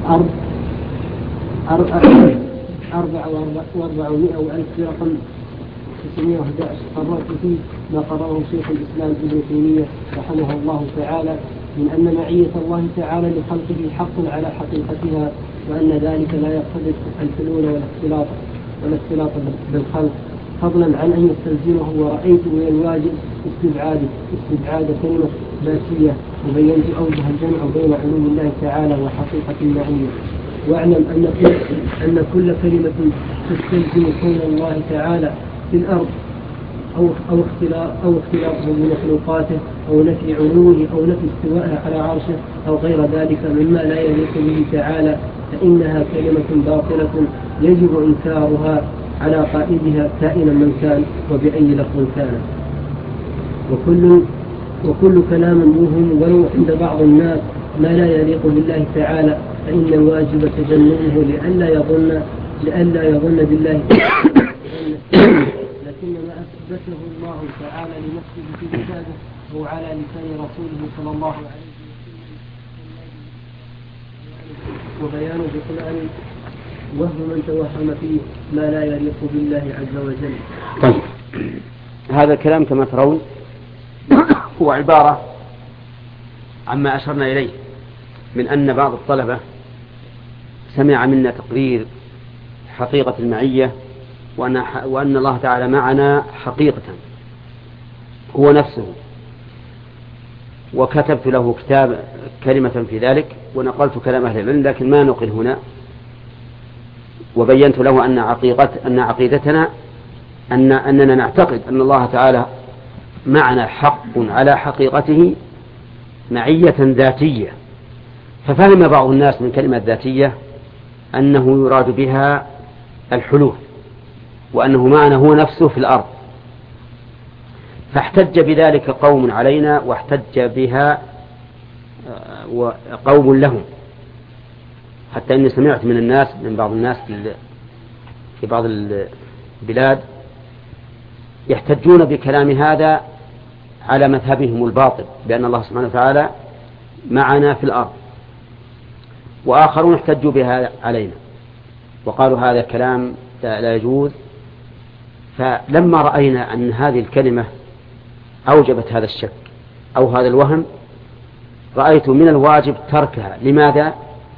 أربع وأربعمائة وألف برقم تسعمائة وأحد عشر. قررت فيه ما قرره شيخ الإسلام ابن تيمية رحمه الله تعالى من أن معية الله تعالى لخلقه حق على حقيقتها، وأن ذلك لا يقتضي الحلول والاختلاط والاختلاط بالخلق، فضلا عن أن يستلزمه. ورأيت من الواجب استبعاد استبعاد كلمة ذاتية، وبينت أوجه الجمع بين علوم الله تعالى وحقيقة المعية. واعلم أن كل أن كل كلمة تستلزم كون الله تعالى في الأرض أو أو اختلاط أو اختلاطه بمخلوقاته أو نفي علوه أو نفي استوائه على عرشه أو غير ذلك مما لا يليق به تعالى، فإنها كلمة باطلة يجب إنكارها على قائدها كائنا من كان وبأي لفظ كان. وكل وكل كلام موهم ولو عند بعض الناس ما لا يليق بالله تعالى، فإن الواجب تجنبه لئلا يظن لئلا يظن بالله لكن ما أثبته الله تعالى لنفسه في كتابه أو على لسان رسوله صلى الله عليه وسلم وبيان بطلان وهو من توهم فيه ما لا يليق بالله عز وجل. طيب، هذا الكلام كما ترون هو عبارة عما أشرنا إليه من أن بعض الطلبة سمع منا تقرير حقيقة المعية وأن, وأن الله تعالى معنا حقيقة هو نفسه، وكتبت له كتاب كلمة في ذلك ونقلت كلام أهل العلم، لكن ما نقل هنا، وبينت له أن عقيقة أن عقيدتنا أن أننا نعتقد أن الله تعالى معنا حق على حقيقته معية ذاتية. ففهم بعض الناس من كلمة ذاتية أنه يراد بها الحلول، وأنه معنا هو نفسه في الأرض، فاحتج بذلك قوم علينا واحتج بها قوم لهم، حتى إني سمعت من الناس من بعض الناس في بعض البلاد يحتجون بكلام هذا على مذهبهم الباطل بأن الله سبحانه وتعالى معنا في الأرض، وآخرون احتجوا بها علينا وقالوا هذا كلام لا يجوز. فلما رأينا أن هذه الكلمة أوجبت هذا الشك أو هذا الوهم، رأيت من الواجب تركها. لماذا؟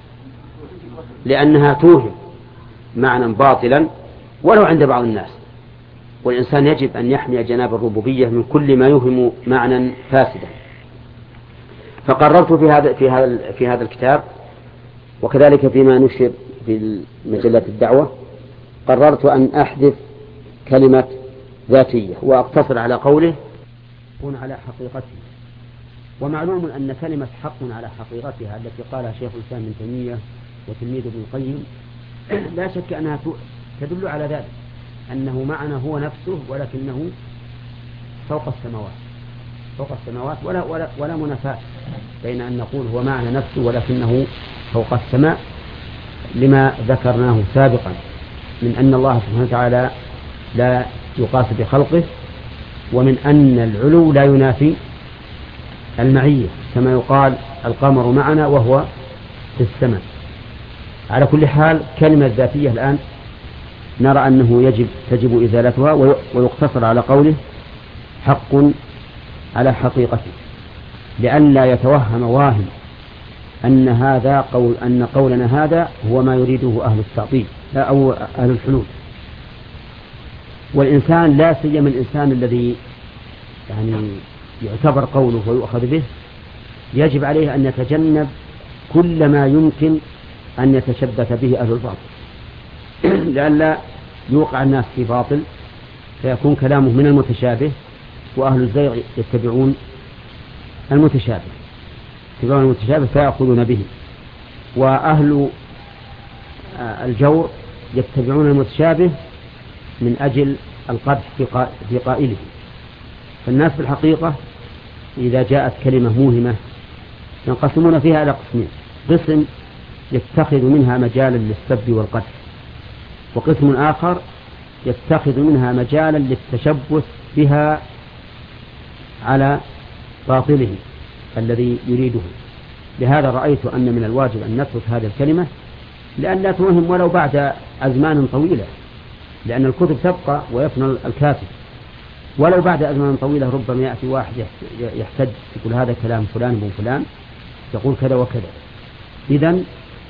لأنها توهم معنى باطلا ولو عند بعض الناس، والإنسان يجب أن يحمي جناب الربوبية من كل ما يوهم معنى فاسدا. فقررت في هذا في هذا في هذا الكتاب، وكذلك فيما نشر في مجلة الدعوة، قررت أن أحذف كلمة ذاتية وأقتصر على قوله حق على حقيقته. ومعلوم أن كلمة حق على حقيقتها التي قالها شيخ الإسلام ابن تيمية وتلميذ ابن القيم لا شك أنها تدل على ذلك، أنه معنى هو نفسه ولكنه فوق السماوات فوق السماوات ولا, ولا, ولا منافاة بين أن نقول هو معنى نفسه ولكنه فوق السماء، لما ذكرناه سابقا من أن الله سبحانه وتعالى لا يقاس بخلقه، ومن أن العلو لا ينافي المعية، كما يقال القمر معنا وهو في السماء. على كل حال كلمة ذاتية الآن نرى أنه يجب تجب إزالتها ويقتصر على قوله حق على حقيقته، لئلا يتوهم واهم أن هذا قول أن قولنا هذا هو ما يريده أهل التعطيل أو أهل الحلول. والإنسان لا سيما الإنسان الذي يعني يعتبر قوله ويؤخذ به يجب عليه أن يتجنب كل ما يمكن أن يتشبث به أهل الباطل لئلا يوقع الناس في باطل فيكون كلامه من المتشابه، وأهل الزيغ يتبعون المتشابه يتبعون المتشابه فيأخذون به، وأهل الجور يتبعون المتشابه من أجل القدح في قائله. فالناس في الحقيقة إذا جاءت كلمة موهمة ينقسمون فيها إلى قسمين: قسم يتخذ منها مجالا للسب والقدح، وقسم آخر يتخذ منها مجالا للتشبث بها على باطله الذي يريده. لهذا رأيت أن من الواجب أن نترك هذه الكلمة لأن لا توهم ولو بعد أزمان طويلة، لأن الكتب تبقى ويفنى الكاتب، ولو بعد أزمان طويلة ربما يأتي واحد يحتج يقول هذا كلام فلان بن فلان يقول كذا وكذا. إذن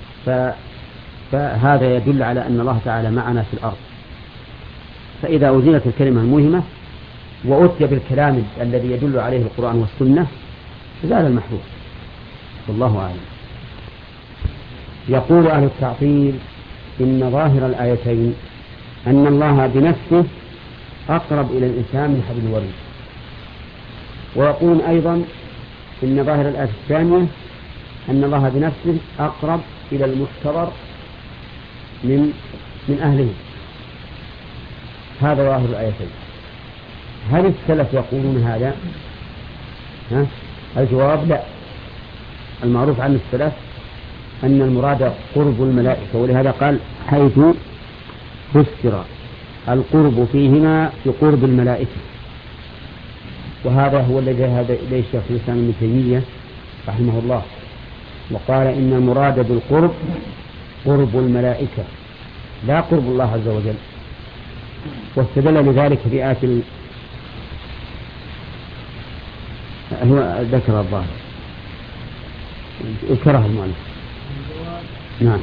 فهذا يدل على أن الله تعالى معنا في الأرض. فإذا أزيلت الكلمة الموهمة وأتي بالكلام الذي يدل عليه القرآن والسنة زال المحذور، والله أعلم. يقول أهل التعطيل إن ظاهر الآيتين أن الله بنفسه أقرب إلى الإنسان من حبل الوريد. ويقولون أيضا إن ظاهر الآية الثانية أن الله بنفسه أقرب إلى المحتضر من من أهله. هذا ظاهر الآيتين. هل السلف يقولون هذا؟ ها؟ الجواب لا. المعروف عن السلف أن المراد قرب الملائكة، ولهذا قال حيث فسر القرب فيهما بقرب الملائكة. وهذا هو الذي ذهب إليه الشيخ الإسلام ابن تيمية رحمه الله، وقال إن المراد بالقرب قرب الملائكة لا قرب الله عز وجل. واستدل لذلك بآية ال... هو ذكر الظاهر ذكرها المؤلف. نعم.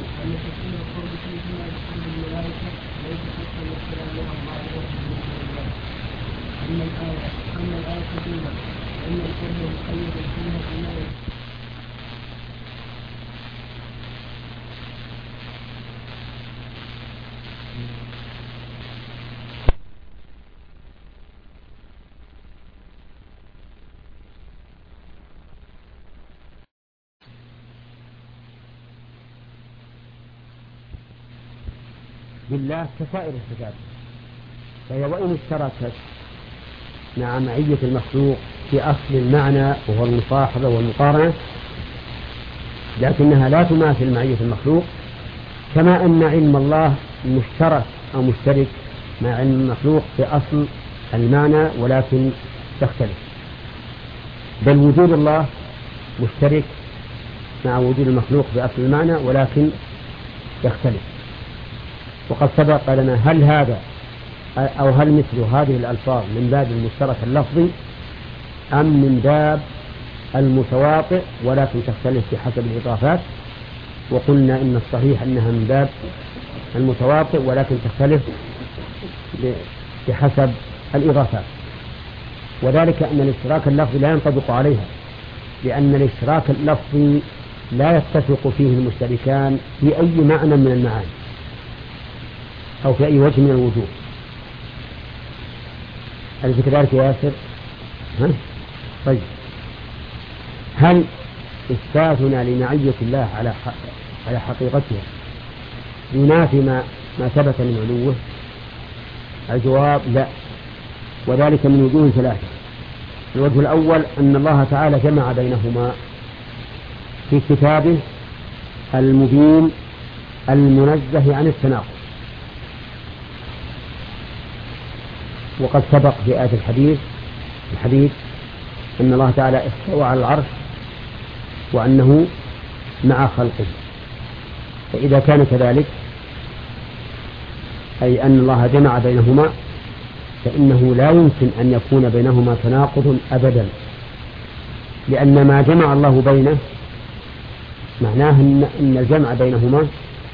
بالله كسائر الصفات، فهي وإن اشتركت مع معية المخلوق في أصل المعنى وهو المصاحبة والمقارنة، لكنها لا تماثل معية المخلوق، كما أن علم الله مشترك أو مشترك مع علم المخلوق في أصل المعنى ولكن تختلف. بل وجود الله مشترك مع وجود المخلوق في أصل المعنى ولكن يختلف. وقد سبق لنا هل هذا أو هل مثل هذه الألفاظ من باب المشترك اللفظي أم من باب المتواطئ ولكن تختلف بحسب الإضافات. وقلنا إن الصحيح أنها من باب المتواطئ ولكن تختلف بحسب الإضافات، وذلك أن الاشتراك اللفظي لا ينطبق عليها، لأن الاشتراك اللفظي لا يتفق فيه المشتركان في أي معنى من المعاني أو في أي وجه من الوجوه. أليس كذلك يا ياسر؟ ها؟ طيب، هل إثباتنا لمعية الله على على حقيقتها ينافي ما ما ثبت من علوه؟ الجواب لا، وذلك من وجوه ثلاثة. الوجه الأول أن الله تعالى جمع بينهما في كتابه المبين المنزه عن التناقض. وقد سبق في آية الحديث الحديث أن الله تعالى استوى على العرش وأنه مع خلقه. فإذا كان كذلك أي أن الله جمع بينهما فإنه لا يمكن أن يكون بينهما تناقض أبدا، لأن ما جمع الله بينه معناه أن الجمع بينهما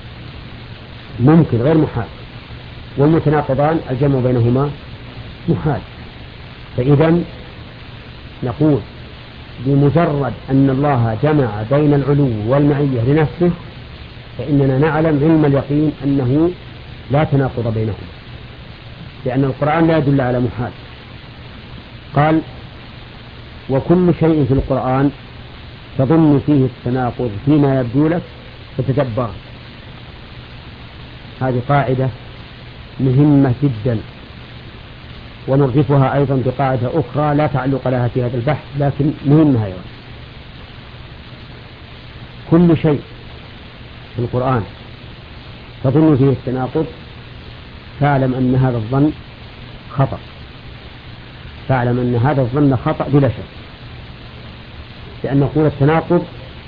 ممكن غير محال، والمتناقضان الجمع بينهما محال. فإذا نقول بمجرد أن الله جمع بين العلو والمعية لنفسه فإننا نعلم علم اليقين أنه لا تناقض بينهما، لأن القرآن لا يدل على محال. قال وكل شيء في القرآن تظن فيه التناقض فيما يبدو لك فتدبر. هذه قاعدة مهمة جدا، ونرجفها أيضا بقاعدة أخرى لا تعلق لها في هذا البحث لكن مهمة أيضا. كل شيء في القرآن تظن فيه التناقض فاعلم أن هذا الظن خطأ، فاعلم أن هذا الظن خطأ بلا شك، لأن نقول التناقض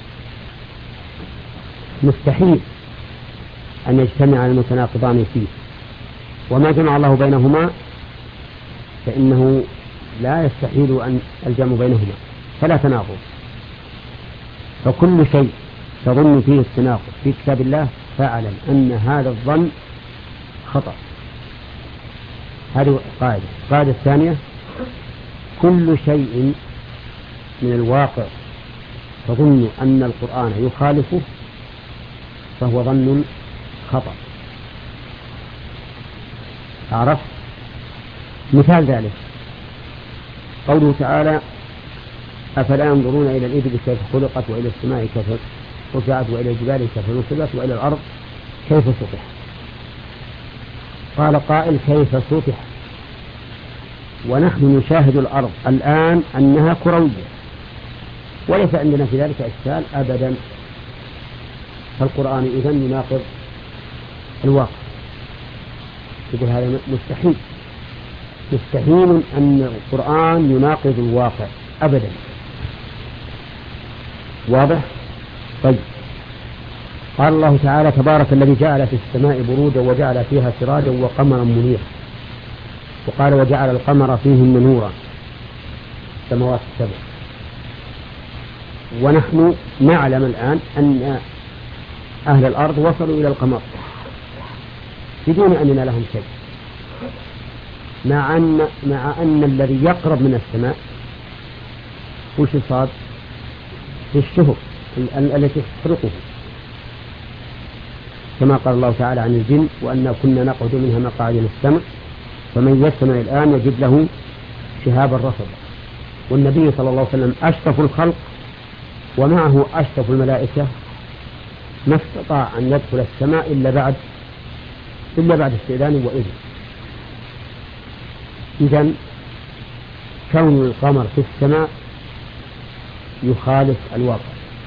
مستحيل أن يجتمع المتناقضان فيه، وما جمع الله بينهما فإنه لا يستحيل أن الجمع بينهما، فلا تناقض. فكل شيء تظن فيه التناقض في كتاب الله فاعلم أن هذا الظن خطأ. هذه قاعدة. القاعدة الثانية كل شيء من الواقع تظن أن القرآن يخالفه فهو ظن خطأ. عرفت؟ مثال ذلك قوله تعالى أفلا ينظرون إلى الإبل كيف خلقت وإلى السماء كيف رفعت وإلى الجبال كيف نصبت وإلى الأرض كيف سطحت. قال قائل كيف سطحت ونحن نشاهد الأرض الآن أنها كروية وليس عندنا في ذلك إشكال أبدا. فالقرآن إذن يناقض الواقع. يقول هذا مستحيل مستحيل أن القرآن يناقض الواقع أبدا. واضح؟ طيب قال الله تعالى تبارك الذي جعل في السماء بروجا وجعل فيها سراجا وقمرا منيرا. وقال وجعل القمر فيهن نورا السماوات السبع. ونحن نعلم الآن أن أهل الأرض وصلوا إلى القمر بدون أننا لهم شيء، مع أن, مع أن الذي يقرب من السماء وش صاد في الشهب التي تخرقه، كما قال الله تعالى عن الجن وأن كنا نقعد منها مقاعد للسمع فمن يستمع الآن يجد له شهابا رصدا. والنبي صلى الله عليه وسلم أشرف الخلق ومعه أشرف الملائكة ما استطاع أن يدخل السماء إلا بعد إلا بعد استئذان وإذن. إذن كون القمر في السماء يخالف الواقع.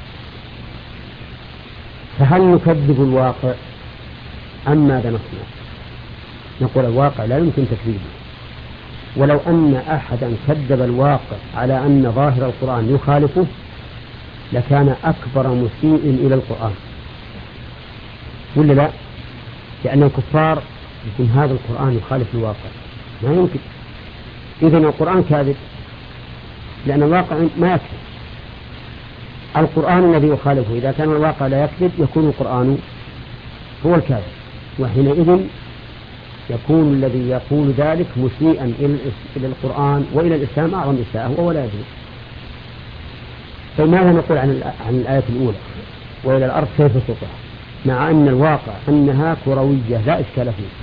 فهل نكذب الواقع أم ماذا نصنع؟ نقول الواقع لا يمكن تكذيبه. ولو أن أحدا كذب الواقع على أن ظاهر القرآن يخالفه لكان أكبر مسيء إلى القرآن، ولا لا؟ لأن الكفار يكون هذا القرآن يخالف الواقع، ما يمكن. إذن القرآن كاذب لأن الواقع ما يكذب. القرآن الذي يخالفه إذا كان الواقع لا يكذب يكون القرآن هو الكاذب، وحينئذ يكون الذي يقول ذلك مسيئا إلى القرآن وإلى الإسلام أعظم إساءة وهو لا يكذب. فماذا نقول عن عن الآية الأولى وإلى الأرض كيف سطحت مع أن الواقع أنها كروية لا إشكال فيه؟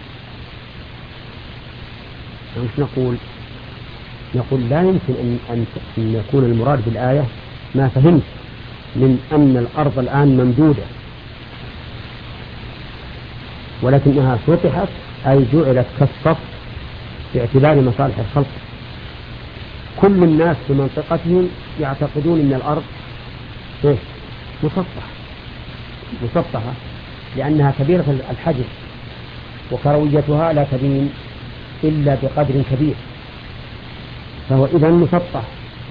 مش نقول نقول لا يمكن أن, أن, أن يكون المراد بالآية ما فهمت من أن الأرض الآن ممدودة، ولكنها سطحت أي جعلت كالصف باعتبار مصالح الخلق. كل الناس في منطقتهم يعتقدون أن الأرض مسطحة مسطحة لأنها كبيرة الحجم وكرويتها لا تبين إلا بقدر كبير، فهو إذن مسطح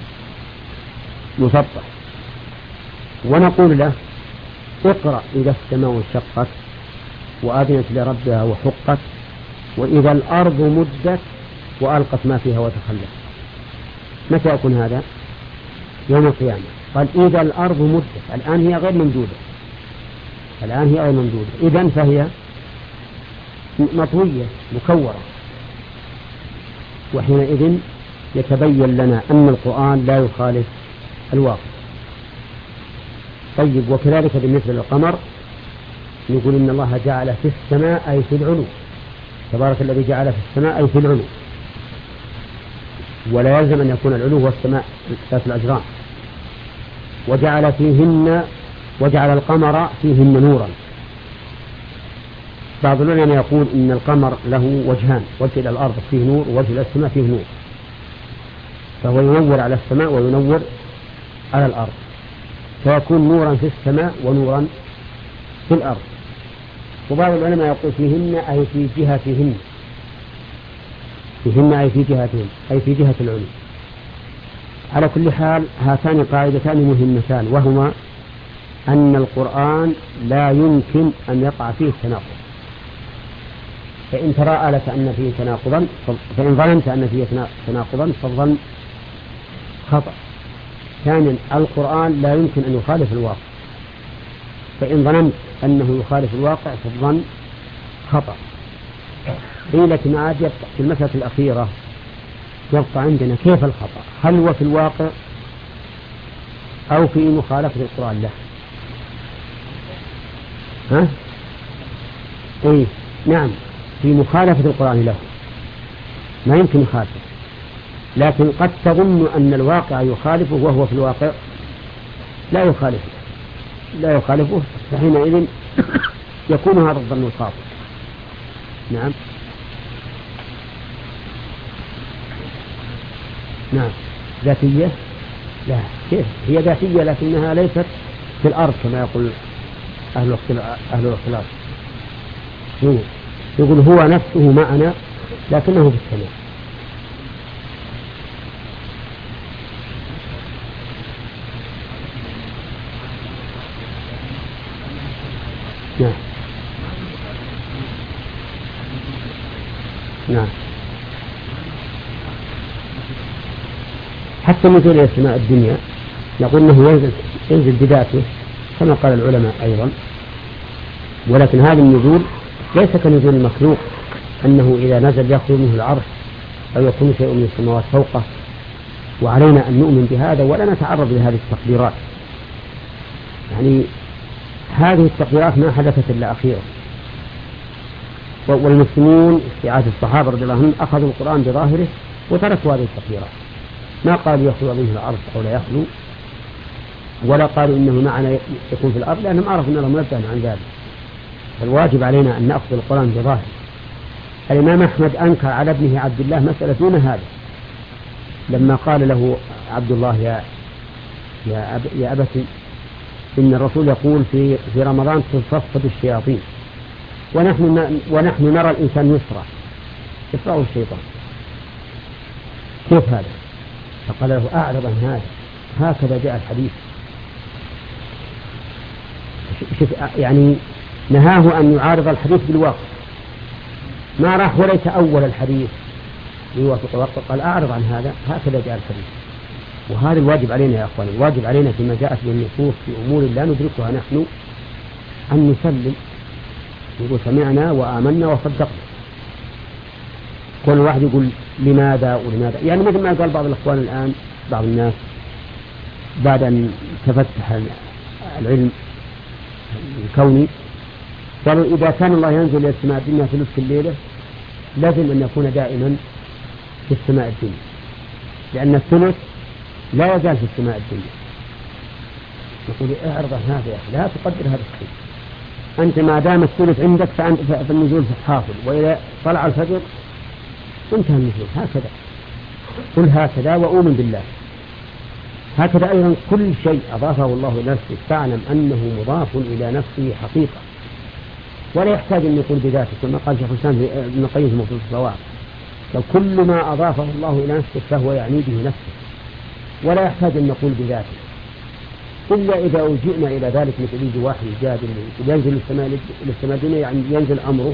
مسطح. ونقول له اقرأ إذا السماء انشقت وأذنت لربها وحقت وإذا الأرض مدت وألقت ما فيها وتخلت. متى يكون هذا؟ يوم القيامة. قال إذا الأرض مدت، الآن هي غير ممدودة، الآن هي غير ممدودة، إذن فهي مطوية مكورة، وحينئذ يتبين لنا أن القرآن لا يخالف الواقع. طيب وكذلك بالنسبة للقمر نقول إن الله جعل في السماء أي في العلو، تبارك الذي جعل في السماء أي في العلو، ولا يلزم أن يكون العلو والسماء ذات الأجرام. وجعل فيهن وجعل القمر فيهن نورا. بعض العلماء يقول إن القمر له وجهان، وجه إلى الأرض فيه نور ووجه إلى السماء فيه نور، فهو ينور على السماء وينور على الأرض، فيكون نورا في السماء ونورا في الأرض. وبعض العلماء يقول فيهن أي في جهتهن، فيهن أي في جهتهن أي في جهة العلو. على كل حال هاتان قاعدتان مهمتان، وهما أن القرآن لا يمكن أن يقع فيه تناقض، فإن تراءى لك أن فيه تناقضا فإن ظننت أن فيه تناقضا فالظن خطأ. ثانيا القرآن لا يمكن أن يخالف الواقع، فإن ظننت أنه يخالف الواقع فالظن خطأ. قيل ما يبقى في المسألة الأخيرة يبقى عندنا كيف الخطأ، هل هو في الواقع أو في مخالفة القرآن له؟ ها؟ إيه نعم، في مخالفة القرآن له، ما يمكن يخالفه، لكن قد تظن أن الواقع يخالفه وهو في الواقع لا يخالفه لا يخالفه فحينئذ يكون هذا الظن الخاطئ. نعم نعم ذاتية، لا كيف هي ذاتية لكنها ليست في الأرض كما يقول أهل الاختلاف. يقول هو نفسه معنا لكنه في السماء. نعم نعم حتى نزول إلى السماء الدنيا نقول أنه ينزل, ينزل بذاته كما قال العلماء أيضا، ولكن هذا النزول ليس كنزول المخلوق أنه إذا نزل يخرج منه العرش أو يكون شيء من السماوات فوقه، وعلينا أن نؤمن بهذا ولا نتعرض لهذه التقديرات. يعني هذه التقديرات ما حدثت إلا أخيرا، والمسلمون في عهد الصحابة رضي الله عنهم أخذوا القرآن بظاهره وتركوا هذه التقديرات، ما قالوا يخلو منه العرش أو لا يخلو، ولا قالوا إنه معنا يكون في الأرض، لأنهم عرفوا أنه منزه عن ذلك. فالواجب علينا أن نأخذ القرآن بظاهره. الإمام أحمد أنكر على ابنه عبد الله مسألة دون هذا لما قال له عبد الله يا يا, أب يا أبتي إن الرسول يقول في في رمضان تصفد الشياطين ونحن ونحن نرى الإنسان يسرع يسرعه الشيطان، كيف هذا؟ فقال له أعرض عن هذا، هكذا جاء الحديث. يعني نهاه أن يعارض الحديث بالواقع، ما راح ولا يتأول الحديث ليوافق الواقع، قال أعرض عن هذا، هكذا جاء الحديث. وهذا الواجب علينا يا أخواني، الواجب علينا فيما جاءت به النصوص في أمور لا ندركها نحن أن نسلم، نقول سمعنا وآمنا وصدقنا. كل واحد يقول لماذا ولماذا، يعني مثل ما قال بعض الأخوان الآن بعض الناس بعد أن تفتح العلم الكوني قالوا إذا كان الله ينزل إلى السماء الدنيا في نصف الليلة لازم أن يكون دائما في السماء الدنيا، لأن الثلث لا يزال في السماء الدنيا. نقول اعرض عن هذا يا أخي، لا تقدر هذا الشيء، أنت ما دام الثلث عندك فأنت في النزول حاصل، وإذا طلع الفجر انتهى النزول. هكذا قل هكذا وأؤمن بالله. هكذا أيضا كل شيء أضافه الله إلى نفسه فاعلم أنه مضاف إلى نفسه حقيقة، ولا يحتاج أن يقول بذاته كما قال شيخ الإسلام ابن القيم في مفصل الصواعق، فكل ما أضافه الله إلى نفسه فهو يعني به نفسه، ولا يحتاج أن نقول بذاته، إلا إذا أوجئنا إلى ذلك مثل يجي واحد جادل ينزل السماء للسماء الدنيا يعني ينزل أمره،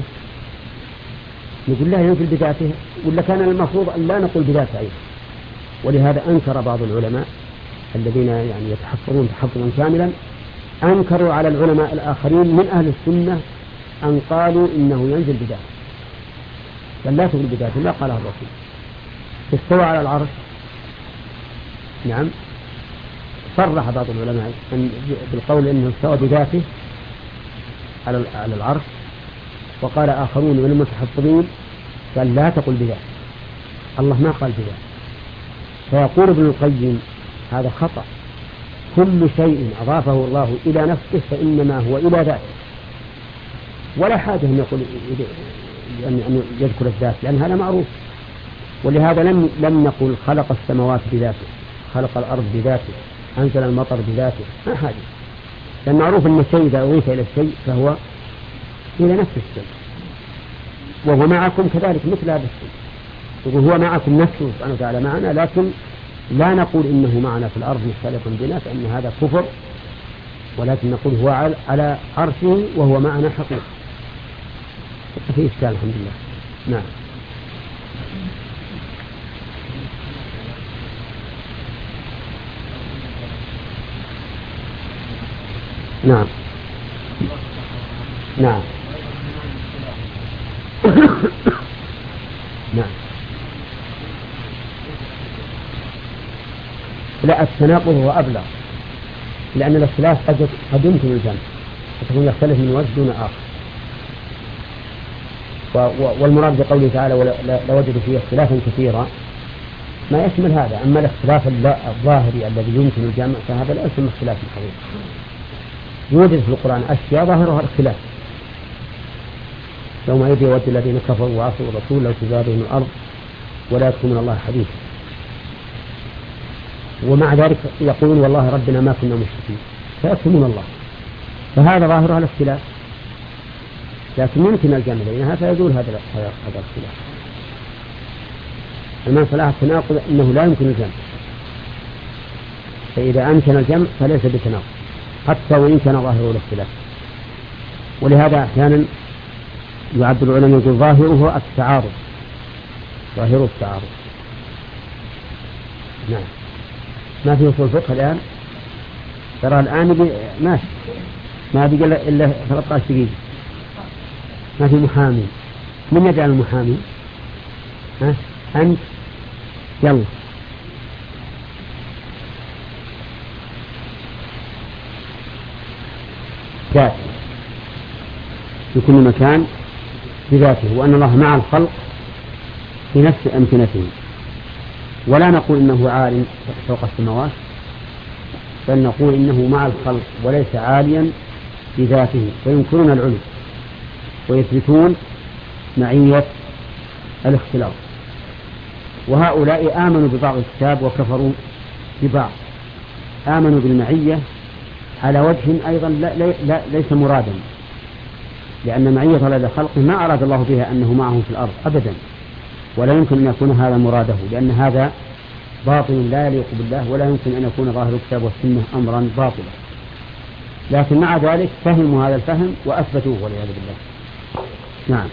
نقول له ينزل بذاته، ولا كان المفروض أن لا نقول بذاته أيضا. ولهذا أنكر بعض العلماء الذين يعني يتحفظون تحفظا كاملا، أنكروا على العلماء الآخرين من أهل السنة أن قالوا إنه ينزل بذاته، بل لا تقول بذاته، لا قالها الرسول. استوى على العرش، نعم صرح بعض العلماء بالقول إنه استوى بذاته على على العرش، وقال آخرون من المتحفظين قال لا تقل بذاته، الله ما قال بذاته. فيقول ابن القيم هذا خطأ، كل شيء أضافه الله إلى نفسه فإنما هو إلى ذاته، ولا حاجة أن يقول أن يذكر الذات لأن هذا معروف. ولهذا لم لم نقل خلق السماوات بذاته، خلق الأرض بذاته، أنزل المطر بذاته، ما حاجة، لأن معروف أن الشيء إذا أضيف إلى الشيء فهو إلى نفس الشيء. وهو معكم كذلك مثل هذا الشيء، يقول هو معكم نفسه سبحانه وتعالى معنا، لكن لا نقول إنه معنا في الأرض مختلف بنا فإن هذا كفر، ولكن نقول هو على عرشه وهو معنا حقيقة. في إشكال الحمد لله. نعم نعم نعم نعم لا التناقض هو أبلغ، لأن الاختلاف قد يمكن الجمع، فتكون يختلف من وجه دون آخر. والمراد بقوله تعالى لوجدوا فيه اختلافا كثيرا ما يشمل هذا. أما الاختلاف الظاهري الذي يمكن الجمع فهذا لا يسمى اختلاف حقيقي. يوجد في القرآن أشياء ظاهرها الاختلاف، يومئذ يود الذين كفروا وعصوا الرسول لو تزادهم الأرض ولا يكتمون الله حديثا، ومع ذلك يقولون والله ربنا ما كنا مشركين فيكتمون الله، فهذا ظاهرها الاختلاف، لكن ممكن الجمع بينها فيزول هذا هذا الاختلاف. المعنى صلاح التناقض إنه لا يمكن الجمع، فإذا أمكن الجمع فليس بتناقض حتى وإن كان ظاهره الاختلاف. ولهذا أحيانا يعبر العلماء يقول ظاهره التعارض، ظاهره التعارض. نعم. ما في أصول فقه الآن، ترى الآن ماشي ما بقى إلا ثلاثة عشر دقيقة، ما في محامي. من يجعل المحامي؟ ها أنت؟ يلا. ذات في كل مكان بذاته، وأن الله مع الخلق في نفس أمكنته، ولا نقول إنه عال فوق السماوات، بل نقول إنه مع الخلق وليس عاليا بذاته، فينكرون العلو ويثبتون معية الاختلاط. وهؤلاء آمنوا ببعض الكتاب وكفروا ببعض، آمنوا بالمعية على وجه أيضا لا لا لا ليس مرادا، لأن معية لدى خلقه ما أراد الله بها أنه معهم في الأرض أبدا، ولا يمكن أن يكون هذا مراده، لأن هذا باطل لا يليق بالله، ولا يمكن أن يكون ظاهر الكتاب والسنة أمرا باطلا. لكن مع ذلك فهموا هذا الفهم وأثبتوه والعياذ بالله. نعم.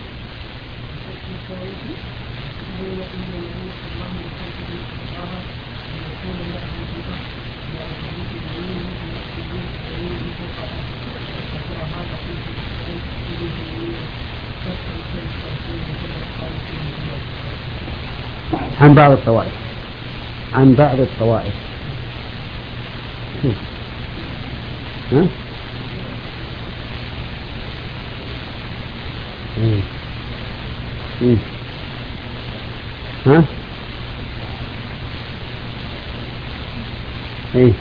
عن بعض الطوائف عن بعض الطوائف ها؟ مم. ها؟ ايه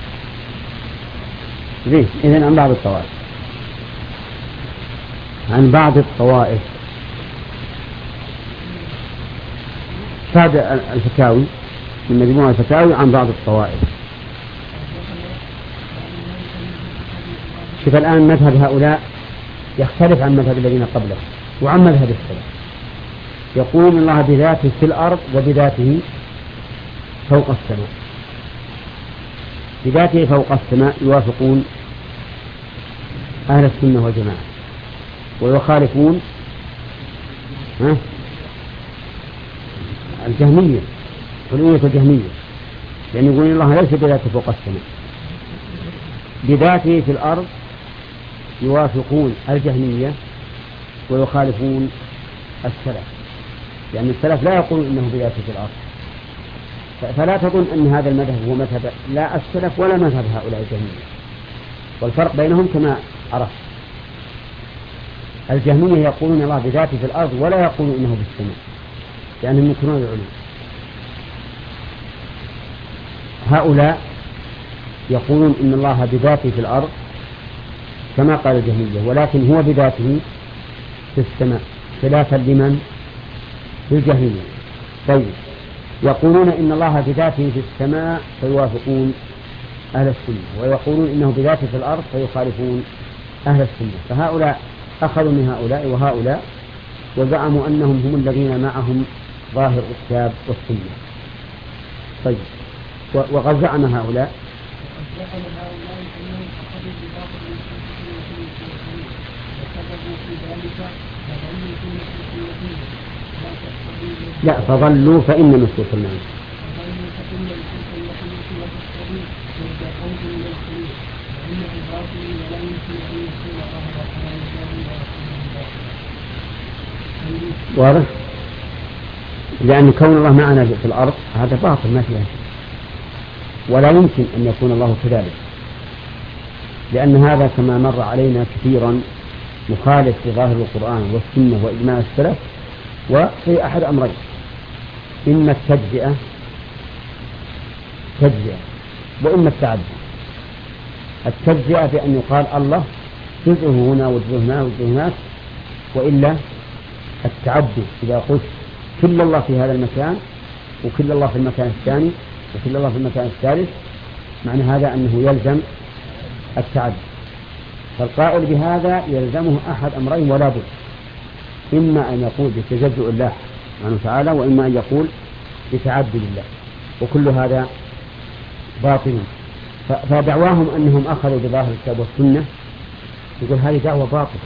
زين. إذن عن بعض الطوائف عن بعض الطوائف هذا الفتاوي من مجموعة الفتاوي عن بعض الطوائف. شوف الآن مذهب هؤلاء يختلف عن مذهب الذين قبله وعن مذهب السلف. يقول الله بذاته في الأرض وبذاته فوق السماء. بذاته فوق السماء يوافقون أهل السنة والجماعة، ويخالفون ها الجهمية، علوية الجهمية، لأن يقولون الله ليس بذاته فوق السماء. بذاته في الأرض يوافقون الجهمية ويخالفون السلف، لأن السلف لا يقولون إنه بذاته في الأرض. فلا تظن أن هذا المذهب هو مذهب لا السلف ولا مذهب هؤلاء الجهمية، والفرق بينهم كما عرفت. الجهمية يقولون الله بذاته في الأرض ولا يقولون إنه بالسماء، لأنهم ينكرون العلو. هؤلاء يقولون إن الله بذاته في الأرض كما قال الجهمية، ولكن هو بذاته في السماء، خلافا لمن؟ للجهمية. طيب، يقولون إن الله بذاته في السماء فيوافقون أهل السنة، ويقولون إنه بذاته في الأرض فيخالفون أهل السنة. فهؤلاء أخذوا من هؤلاء وهؤلاء وزعموا أنهم هم الذين معهم ظاهر الكتاب والسنة. طيب، وقد زعم هؤلاء لا فظلوا فإن مسوك النعم. واضح؟ لأن كون الله معنا في الأرض هذا باطل ما فيه، ولا يمكن أن يكون الله كذلك، لأن هذا كما مر علينا كثيرا مخالف لظاهر القرآن والسنة وإجماع السلف وفي أحد أمرين: إما التجزئة تجزئة وإما التعدي. التجزئة بأن يقال الله جزءه هنا وجزءه هنا وجزءه هناك، وإلا التعدي إذا قلت كل الله في هذا المكان وكل الله في المكان الثاني وكل الله في المكان الثالث، معنى هذا أنه يلزم التعدي. فالقائل بهذا يلزمه أحد أمرين ولا بد: إما أن يقول بتجزؤ الله سبحانه وتعالى، وإما أن يقول بتعدي الله، وكل هذا باطل. فدعواهم أنهم أخذوا بظاهر الكتاب والسنة يقول هذه دعوة باطلة.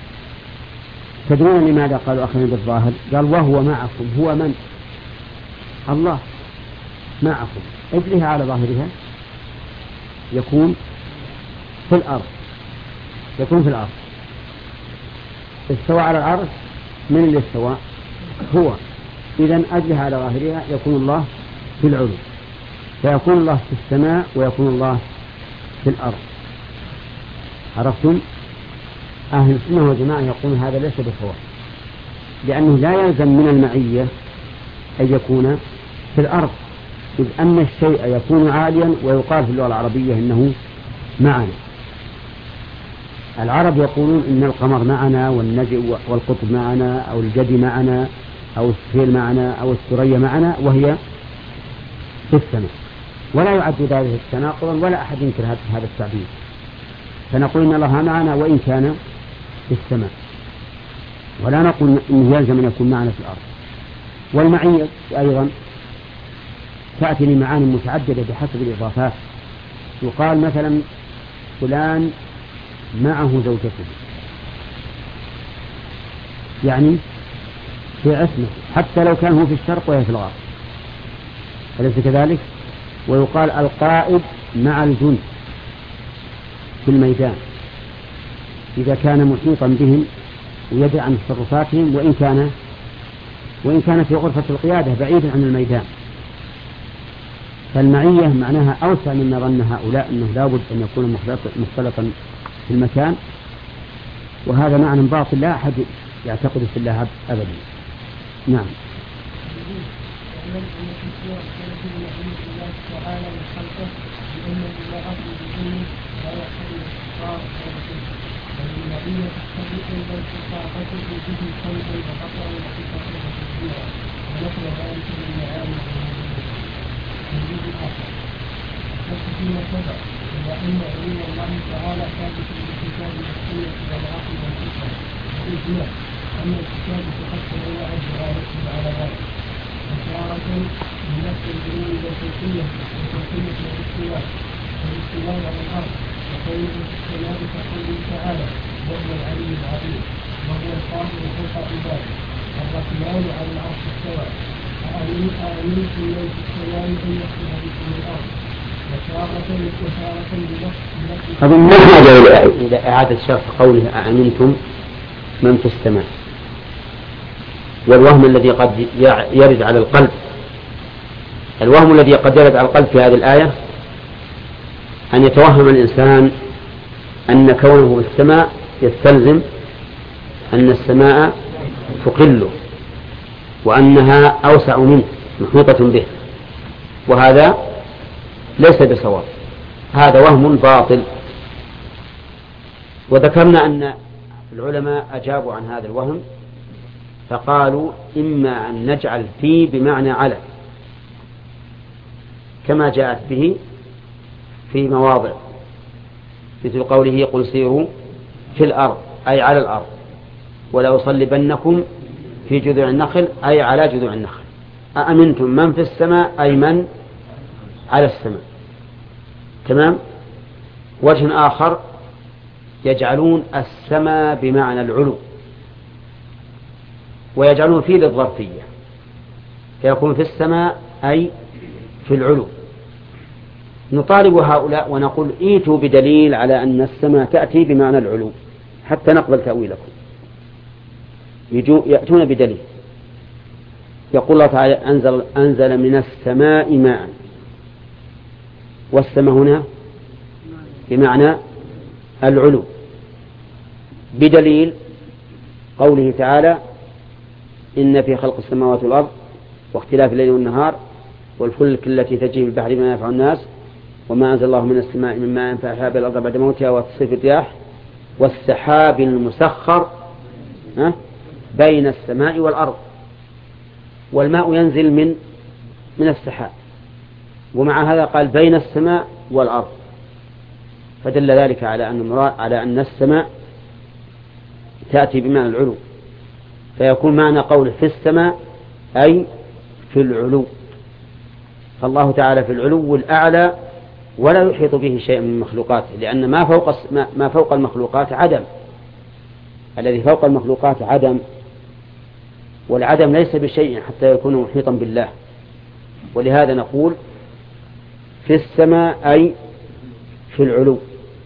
تدرون لماذا قالوا أخذوا بالظاهر؟ قال وهو معكم. هو من؟ الله معكم. اجرها على ظاهرها يكون في الأرض، يكون في الأرض. استوى على العرش، من اللي استوى؟ هو. إذن أجرها على ظاهرها يكون الله في العلو، فيكون الله في السماء ويكون الله في الأرض. عرفتم؟ أهل السنة والجماعة يقولون هذا ليس بصواب، لأنه لا يلزم من المعية أن يكون في الأرض، إذ أن الشيء يكون عاليا ويقال في اللغة العربية إنه معنا. العرب يقولون إن القمر معنا والنجم والقطب معنا أو الجدي معنا أو السهيل معنا أو الثريا معنا وهي في السماء، ولا يعد ذلك تناقضا ولا أحد ينكر هذا التعبير. فنقول إن الله معنا وإن كان في السماء، ولا نقول إنه يلزم أن يكون معنا في الأرض. والمعية أيضا تأتي لمعاني متعددة بحسب الإضافات. يقال مثلا فلان معه زوجته، يعني في عصمه حتى لو كان هو في الشرق وهي في الغرب، أليس كذلك؟ ويقال القائد مع الجند في الميدان إذا كان محيطا بهم ويدري عن تصرفاتهم، وإن كان وإن كان في غرفة القيادة بعيدا عن الميدان. فالمعية معناها أوسع مما ظن هؤلاء أنه لا بد أن يكون مختلطا في المكان، وهذا معنى باطل لا أحد يعتقد في الله أبدا. نعم. فيما سبق وأن علم الله تعالى ثابت بالكتاب والسنة والعقل والفطرة والإجماع، أما الكتاب فقد تنوع دلالته على ذلك، وتارة بنفس العلوم والفقهية والفقهية والاستواء والاستواء على الأرض، وقوله في السماء كقوله تعالى وهو العلي العظيم وهو القاهر فوق عباده الرحمن على العرش استوى أأمنتم من في السماء أن يخسف بكم الأرض. أظن نحتاج إلى إعادة شرح قوله أأمنتم من في السماء. والوهم الذي قد يرد على القلب الوهم الذي قد يرد على القلب في هذه الآية أن يتوهم الإنسان أن كونه في السماء يستلزم أن السماء تقله وأنها أوسع منه محيطة به، وهذا ليس بصواب، هذا وهم باطل. وذكرنا أن العلماء أجابوا عن هذا الوهم فقالوا إما أن نجعل في بمعنى على كما جاءت به في مواضع، مثل قوله قل سيروا في الأرض أي على الأرض ولا أصلبنكم في جذوع النخل أي على جذوع النخل. أأمنتم من في السماء أي من على السماء. تمام. وجه آخر يجعلون السماء بمعنى العلو ويجعلون فيه للظرفية فيكون في السماء أي في العلو. نطالب هؤلاء ونقول ايتوا بدليل على أن السماء تأتي بمعنى العلو حتى نقبل تأويلكم. يأتون بدليل. يقول الله تعالى أنزل, أنزل من السماء ماء، والسماء هنا بمعنى العلو، بدليل قوله تعالى إن في خلق السماوات والأرض واختلاف الليل والنهار والفلك التي تجري في البحر بما ينفع الناس وما أنزل الله من السماء من ماء فأحيا به الأرض بعد موتها وتصريف الرياح والسحاب المسخر بين السماء والأرض. والماء ينزل من من السحاب، ومع هذا قال بين السماء والأرض، فدل ذلك على أن المراد على أن السماء تأتي بمعنى العلو، فيكون معنى قوله في السماء أي في العلو، فالله تعالى في العلو الأعلى ولا يحيط به شيء من مخلوقاته، لأن ما فوق ما فوق المخلوقات عدم، الذي فوق المخلوقات عدم، والعدم ليس بشيء حتى يكون محيطا بالله. ولهذا نقول في السماء أي في العلو،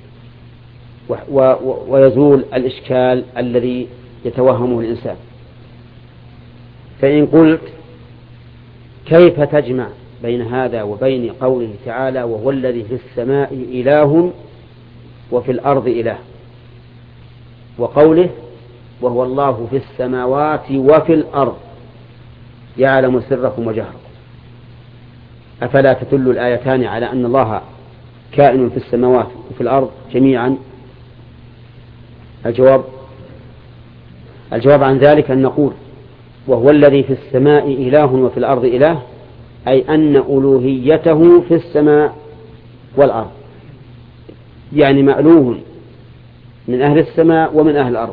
ويزول الإشكال الذي يتوهمه الإنسان. فإن قلت كيف تجمع بين هذا وبين قوله تعالى وهو الذي في السماء إله وفي الأرض إله، وقوله وهو الله في السماوات وفي الأرض يعلم سركم وجهركم، أفلا تدل الآيتان على أن الله كائن في السماوات وفي الأرض جميعا؟ الجواب الجواب عن ذلك أن نقول وهو الذي في السماء إله وفي الأرض إله، أي أن ألوهيته في السماء والأرض، يعني مألوه من أهل السماء ومن أهل الأرض.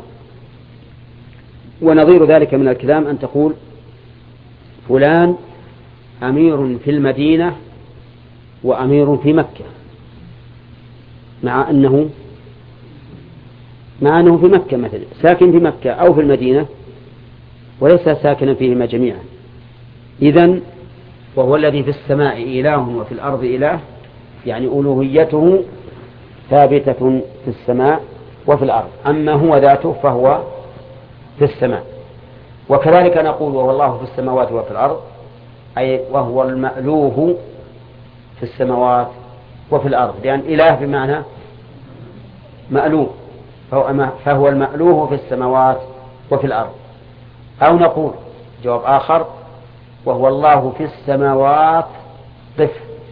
ونظير ذلك من الكلام أن تقول فلان أمير في المدينة وأمير في مكة، مع أنه مع أنه في مكة مثلا ساكن في مكة أو في المدينة وليس ساكنا فيهما جميعا. إذن وهو الذي في السماء إله وفي الأرض إله، يعني ألوهيته ثابتة في السماء وفي الأرض، أما هو ذاته فهو في السماء. وكذلك نقول وهو الله في السماوات وفي الأرض، أي وهو المألوه في السماوات وفي الأرض، لأن إله بمعنى مألوه، فهو, فهو المألوه في السماوات وفي الأرض. أو نقول جواب آخر وهو الله في السماوات قف،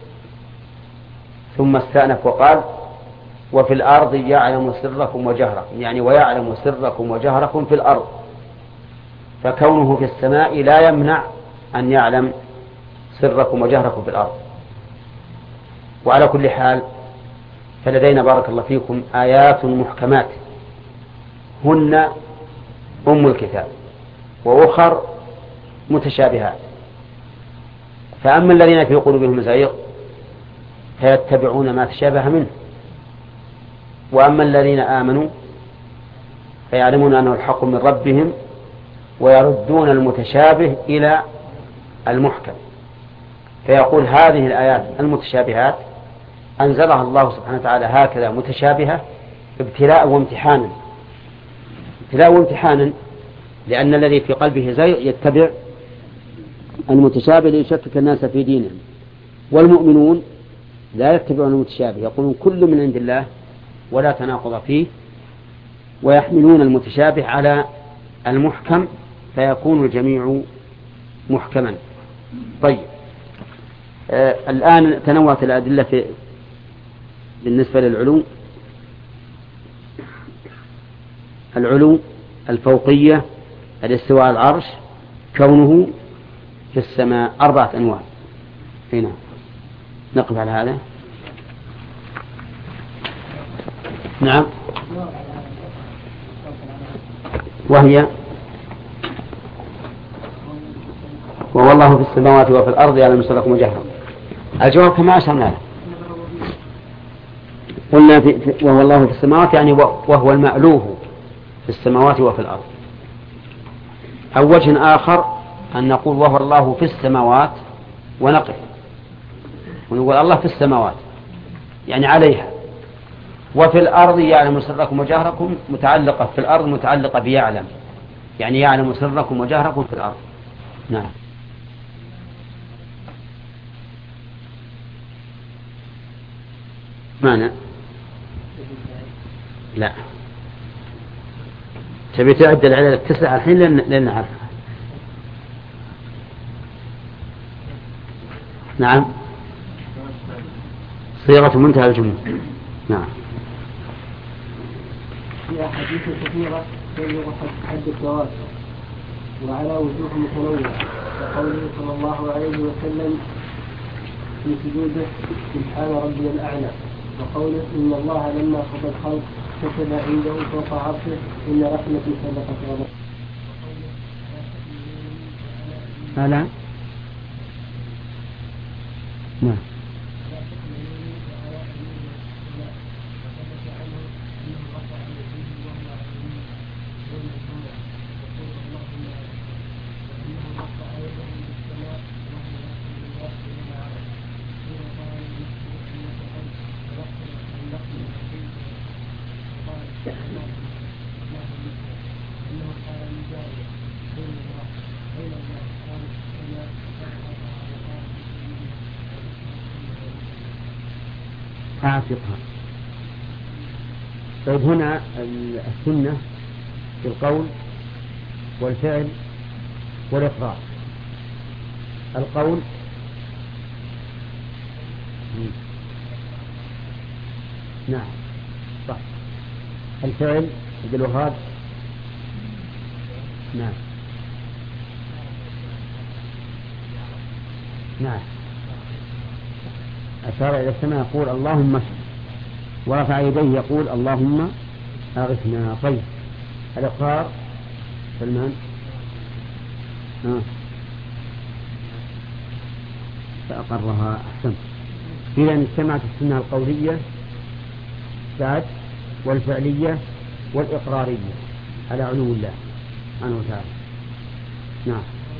ثم استأنف وقال وفي الأرض يعلم سركم وجهركم، يعني ويعلم سركم وجهركم في الأرض، فكونه في السماء لا يمنع أن يعلم سركم وجهركم في الأرض. وعلى كل حال فلدينا بارك الله فيكم آيات محكمات هن أم الكتاب، وأخر متشابهات، فأما الذين في قلوبهم زيغ فيتبعون ما تشابه منه، وأما الذين آمنوا فيعلمون أنه الحق من ربهم ويردون المتشابه إلى المحكم. فيقول هذه الآيات المتشابهات أنزلها الله سبحانه وتعالى هكذا متشابهة ابتلاء وامتحانا، ابتلاء وامتحانا، لأن الذي في قلبه زيغ يتبع المتشابه ليشكك الناس في دينهم، والمؤمنون لا يتبعون المتشابه، يقولون كل من عند الله ولا تناقض فيه، ويحملون المتشابه على المحكم فيكون الجميع محكما. طيب آه الآن تنوعت الأدلة في بالنسبة للعلو. العلو الفوقية، الاستواء على العرش، كونه في السماء، أربعة أنواع. هنا نقف على هذا. نعم. وهي وهو الله في السماوات وفي الأرض يعلم سركم وجهركم. الجواب كما أشرنا له، قلنا في وهو الله في السماوات يعني وهو المألوه في السماوات وفي الأرض. أو وجه آخر أن نقول وهو الله في السماوات ونقف ونقول الله في السماوات يعني عليها، وفي الأرض يعلم سركم وجهركم، متعلقة في الأرض متعلقة بيعلم، يعني يعلم سركم وجهركم في الأرض. نعم. معنى لا تبي تعد العلل التسعة الحين لن نعرفها. نعم صيغة منتهى الجملة. نعم. في أحاديث كثيرة تبلغ حد التواتر وعلى وجوه متنوعة، كقوله صلى الله عليه وسلم في سجوده سبحان ربي الأعلى، وقوله إن الله لما قضى الخلق كتب عنده فوق عرشه إن رحمتي سبقت غضبي. ألا نعم. عاتقها. طيب هنا السنة في القول والفعل والإقرار. القول نعم صح. الفعل عبد الوهاب نعم نعم أشار إلى السماء يقول اللهم اشف، ورفع يديه يقول اللهم أغثنا. طيب الإقرار سلمان آه. فأقرها أحسن. إذا اجتمعت السنة القولية بعد والفعلية والإقرارية على علو الله سبحانه وتعالى. نعم.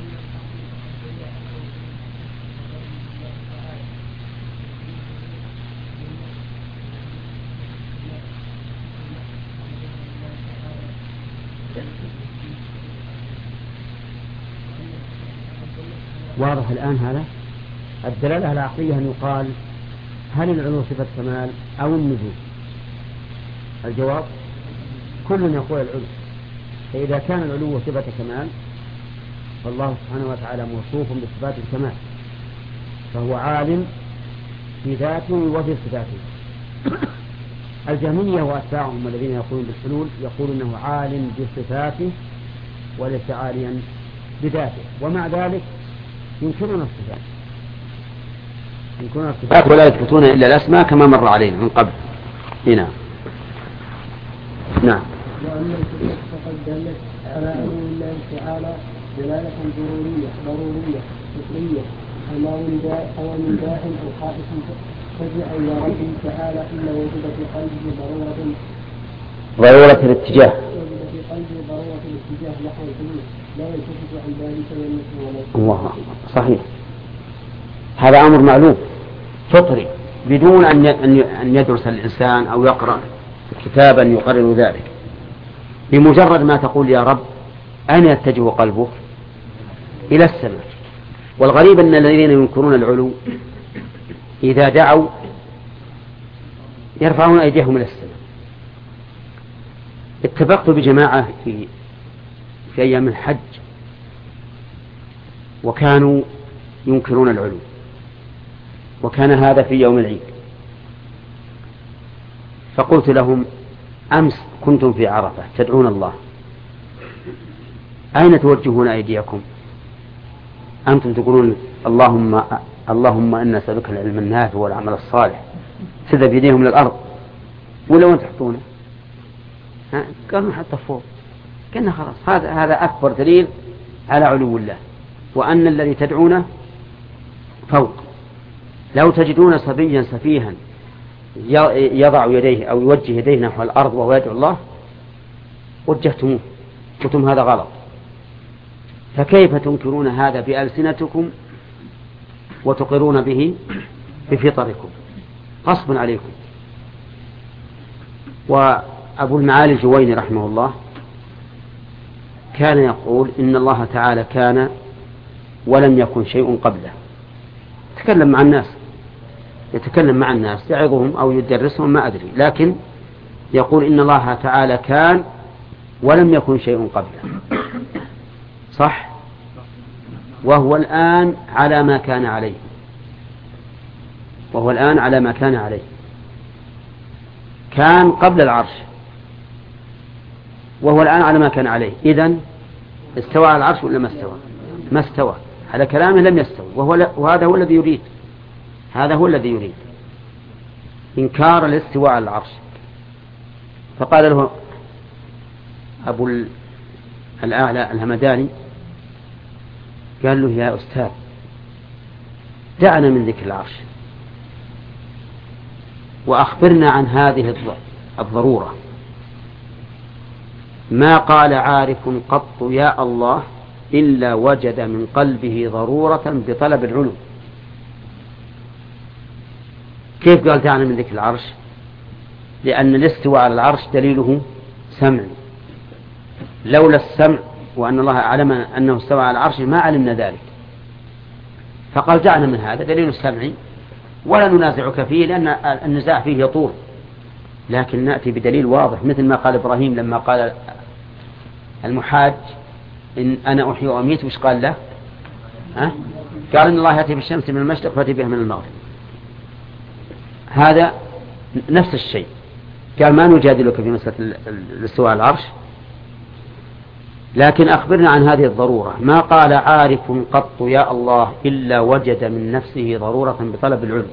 واضح الآن هذا الدلالة العقلية أن يقال هل العلو صفة كمال أو النزول؟ الجواب كل يقول العلو. فإذا كان العلو صفة كمال فالله سبحانه وتعالى موصوف بصفات الكمال، فهو عالم في ذاته وفي صفاته. الجهمية وأتباعهم الذين يقولون بالحلول يقول أنه عالم بصفاته وليس عاليا بذاته، ومع ذلك ينكرون الصفات ينكرون الصفات ولا يثبتون إلا الأسماء كما مر علينا من قبل. هنا نعم. وأما الصفات فقد دلت على علو الله تعالى دلالة ضرورية ضرورية فطرية، كما من داع أو خائف فزع إلى ربه تعالى إلا وجد في قلبه ضرورة ضرورة الاتجاه وجد في قلبه ضرورة الاتجاه نحو الحلول لا يلتفت عن ذلك ويمسه ولا الله. صحيح، هذا أمر معلوم فطري بدون أن أن يدرس الإنسان أو يقرأ كتابا يقرر ذلك. بمجرد ما تقول يا رب أين يتجه قلبه؟ إلى السماء. والغريب أن الذين ينكرون العلو إذا دعوا يرفعون أيديهم إلى السماء. اتفقت بجماعة في في أيام الحج وكانوا ينكرون العلو، وكان هذا في يوم العيد، فقلت لهم أمس كنتم في عرفة تدعون الله، أين توجهون أيديكم؟ أنتم تقولون اللهم اللهم إنا نسألك العلم النافع والعمل الصالح، سد بيديهم للأرض، ولا وين تحطونه؟ قالوا حتى فوق. قلنا خلاص هذا هذا أكبر دليل على علو الله، وأن الذي تدعونه فوق. لو تجدون صبيا سفيها يضع يديه أو يوجه يديه نحو الأرض وهو يدعو الله وجهتموه، قلتم هذا غلط. فكيف تنكرون هذا بألسنتكم وتقرون به بفطركم؟ غصب عليكم. وأبو المعالي الجويني رحمه الله كان يقول إن الله تعالى كان ولم يكن شيء قبله. يتكلم مع الناس يتكلم مع الناس يعظهم أو يدرسهم ما أدري، لكن يقول إن الله تعالى كان ولم يكن شيء قبله، صح؟ وهو الآن على ما كان عليه. وهو الآن على ما كان عليه. كان قبل العرش وهو الآن على ما كان عليه، إذن استوى على العرش ولا ما استوى؟ ما استوى، على كلامه لم يستوى، وهو وهذا هو الذي يريد هذا هو الذي يريد إنكار الاستواء على العرش. فقال له أبو الأعلى الهمداني، قال له يا أستاذ دعنا من ذكر العرش وأخبرنا عن هذه الضرورة. ما قال عارف قط يا الله إلا وجد من قلبه ضرورة بطلب العلو. كيف قال دعنا من ذكر العرش؟ لأن الاستواء على العرش دليله سمع، لولا السمع وأن الله أعلم أنه استوى على العرش ما علمنا ذلك. فقال دعنا من هذا دليل السمع ولا ننازعك فيه لأن النزاع فيه يطول، لكن نأتي بدليل واضح مثل ما قال إبراهيم لما قال المحاج إن أنا أحيي وأميت، وش قال له؟ ها؟ قال إن الله يأتي بالشمس من المشرق فأتي بها من المغرب. هذا نفس الشيء، قال ما نجادلك في مسألة الاستواء على العرش، لكن أخبرنا عن هذه الضرورة. ما قال عارف قط يا الله إلا وجد من نفسه ضرورة بطلب العلم.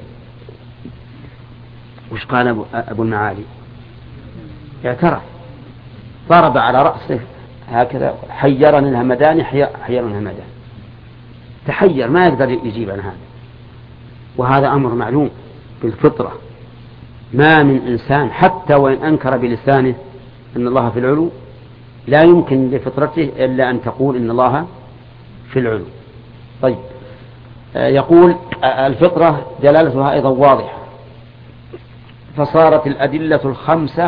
وش قال أبو المعالي؟ اعترف، ضرب على رأسه هكذا، حيرني الهمداني حيرني الهمداني، تحير ما يقدر يجيب عن هذا. وهذا أمر معلوم بالفطرة، ما من إنسان حتى وإن أنكر بلسانه أن الله في العلو لا يمكن لفطرته إلا أن تقول إن الله في العلو. طيب، يقول الفطرة دلالتها أيضا واضحة، فصارت الأدلة الخمسة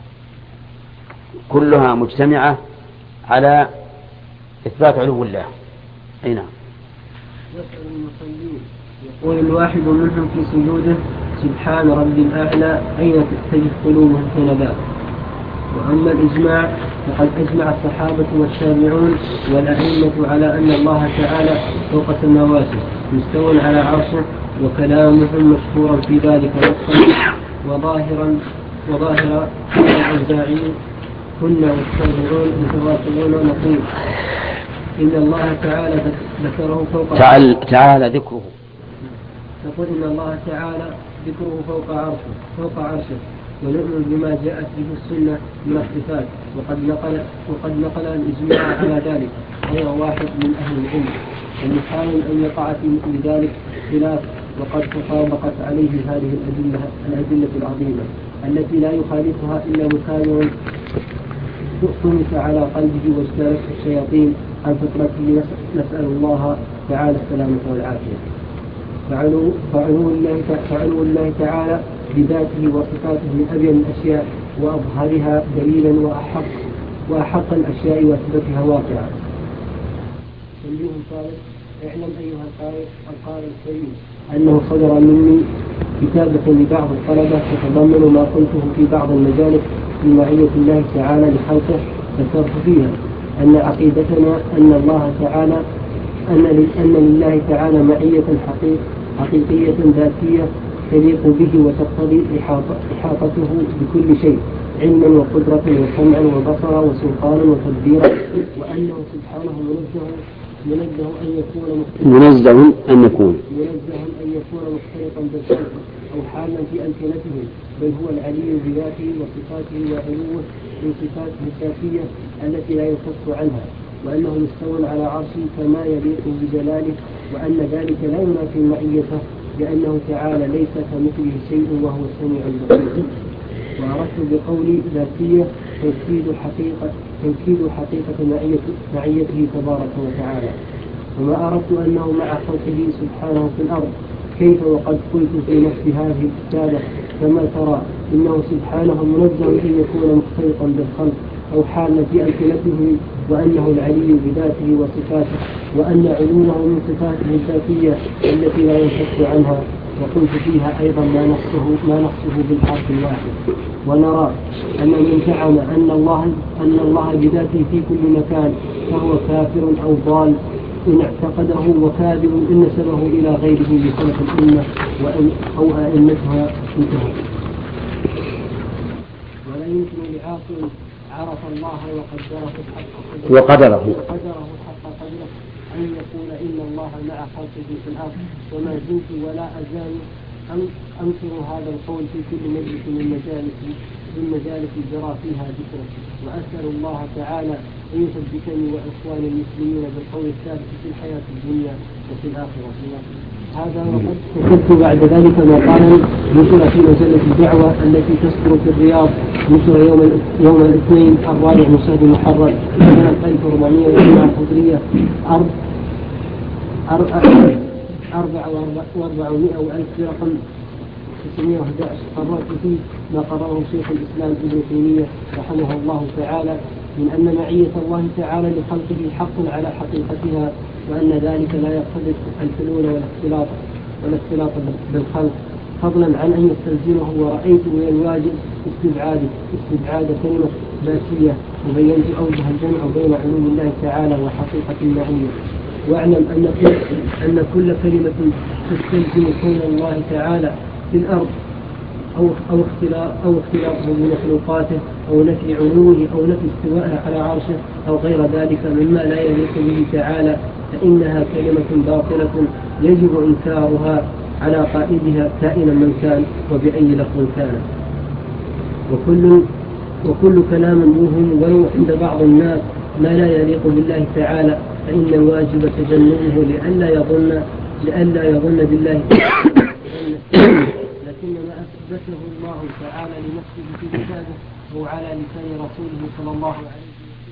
كلها مجتمعة على إثبات علو الله. أي نعم. يسأل المصلين يقول الواحد منهم في سجوده سبحان ربي الأعلى أين تتجه قلوبهم حينذاك. وأما الإجماع فقد أجمع الصحابة والتابعون والأئمة على أن الله تعالى فوق سماواته مستوى على عرشه، وكلامهم مشهورا في ذلك نصا وظاهرا وظاهر الأوزاعي كنا والتابعون متواصلون نقول إن الله تعالى ذكره فوق تعالى, تعالى ذكره نقول إن الله تعالى ذكره فوق عرشه فوق عرشه ونؤمن بما جاءت به السنة من الصفات. وقد نقل وقد نقل الإجماع على ذلك غير واحد من أهل العلم، ومحال أن يقع في مثل ذلك خلاف، وقد تطابقت عليه هذه الأدلة الأدلة العظيمة التي لا يخالفها إلا مكابر طمس على قلبه واجتالته الشياطين عن فطرته. نسأل الله تعالى السلامة والعافية. فعلو, فعلو, الله, فعلو الله تعالى بذاته وصفاته من أبين الأشياء وأظهرها دليلا وأحق, وأحق الأشياء وأثبتها واقعا. تنبيه ثالث: اعلم أيها القارئ القارئ الكريم أنه صدر مني كتابة لبعض الطلبة تتضمن ما قلته في بعض المجالس في معية الله تعالى لخلقه، ذكرت فيها أن عقيدتنا أن الله تعالى أن, أن لله تعالى معية حقيق حقيقية ذاتية تليق به وتقتضي إحاطته بكل شيء علما وقدرة وسمعا وبصرا وسلطانا وتدبيرا، وأنه سبحانه منزه منزه أن يكون منزه أن يكون منزه أن يكون مختلطا بالخلق أو حالا في أمكنتهم، بل هو العلي بذاته وصفاته وعلوه من صفاته الذاتية التي لا ينفك عنها، وأنه مستوى على عرشه كما يليق بجلاله، وأن ذلك لا ينافي معيته لأنه تعالى ليس كمثله شيء وهو السميع البصير. وأردت بقولي ذاتية توكيد حقيقة توكيد حقيقة معيته, معيته تبارك وتعالى. وما أردت أنه مع خلقه سبحانه في الأرض، كيف وقد قلت في نفس هذه الكتابة كما ترى إنه سبحانه منزه أن يكون مختلطا بالخلق أو حالا في أمكنته، وأنه العلي بذاته وصفاته، وأن علوه من صفاته الذاتية التي لا ينفك عنها. وقلت فيها أيضا ما نصه ما نصه بالحرف الواحد. ونرى أن من زعم أن الله أن الله بذاته في كل مكان فهو كافر أو ضال إن اعتقده وكاذب إن نسبه إلى غيره بخلق الأمة أو أئمتها انتهى. ولا يمكن لعاقل عرف الله وقدره حق وقدره وقدره حق قدره أن يقول إن الله مع خلقه في الأرض. وما زلت ولا أزال أنكر هذا القول في كل مجلس من مجالس من مجالس جرى فيها ذكره. وأسأل الله تعالى أن يثبتني وإخواني المسلمين بالقول الثابت في الحياة الدنيا وفي الآخرة. هذا وقد كتبت بعد ذلك مقالا نشر في مجلة الدعوة التي تصدر في الرياض، نشر يوم يوم الاثنين الرابع من شهر محرم سنة ألف وأربعمائة الهجرية أربعة وأربعمائة وألف برقم تسعمائة وأحد عشر. قررت فيه ما قرره شيخ الإسلام ابن تيمية رحمه الله تعالى من أن معية الله تعالى لخلقه حق على حقيقتها، وأن ذلك لا يقتضي الحلول والاختلاط والاختلاط بالخلق، فضلا عن أن يستلزمه. ورأيت من الواجب استبعاد استبعاد كلمة ذاتية، وبينت أوجه الجمع بين علوم الله تعالى وحقيقة المعية. واعلم أن كل, أن كل كلمة تستلزم كون الله تعالى في الأرض أو أو اختلاط أو اختلاطه بمخلوقاته أو نفي علوه أو نفي استوائه على عرشه أو غير ذلك مما لا يليق به تعالى، فإنها كلمة باطلة يجب إنكارها على قائدها كائنا من كان وبأي لفظ كان. وكل وكل كلام موهم ولو عند بعض الناس ما لا يليق بالله تعالى، فإن الواجب تجنبه لئلا يظن لئلا يظن بالله لكن ما أثبته الله تعالى لنفسه في كتابه أو على لسان رسوله صلى الله عليه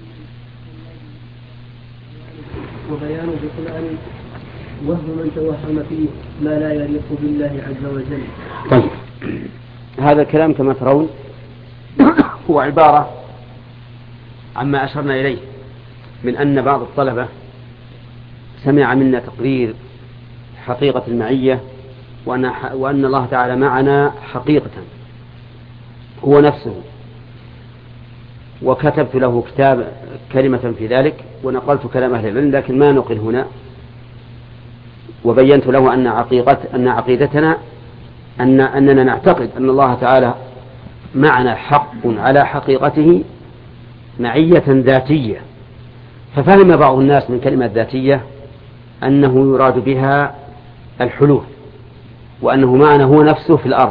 وسلم وبيان بقرآن وهو من توهم فيه ما لا يليق بالله عز وجل. طيب، هذا الكلام كما ترون هو عبارة عما أشرنا إليه من أن بعض الطلبة سمع منا تقرير حقيقة المعية وأن, وأن الله تعالى معنا حقيقة هو نفسه، وكتبت له كتاب كلمة في ذلك ونقلت كلام أهل العلم، لكن ما نقل هنا. وبينت له أن عقيقة أن عقيدتنا أن أننا نعتقد أن الله تعالى معنا حق على حقيقته معية ذاتية. ففهم بعض الناس من كلمة ذاتية أنه يراد بها الحلول، وأنه معنا هو نفسه في الأرض،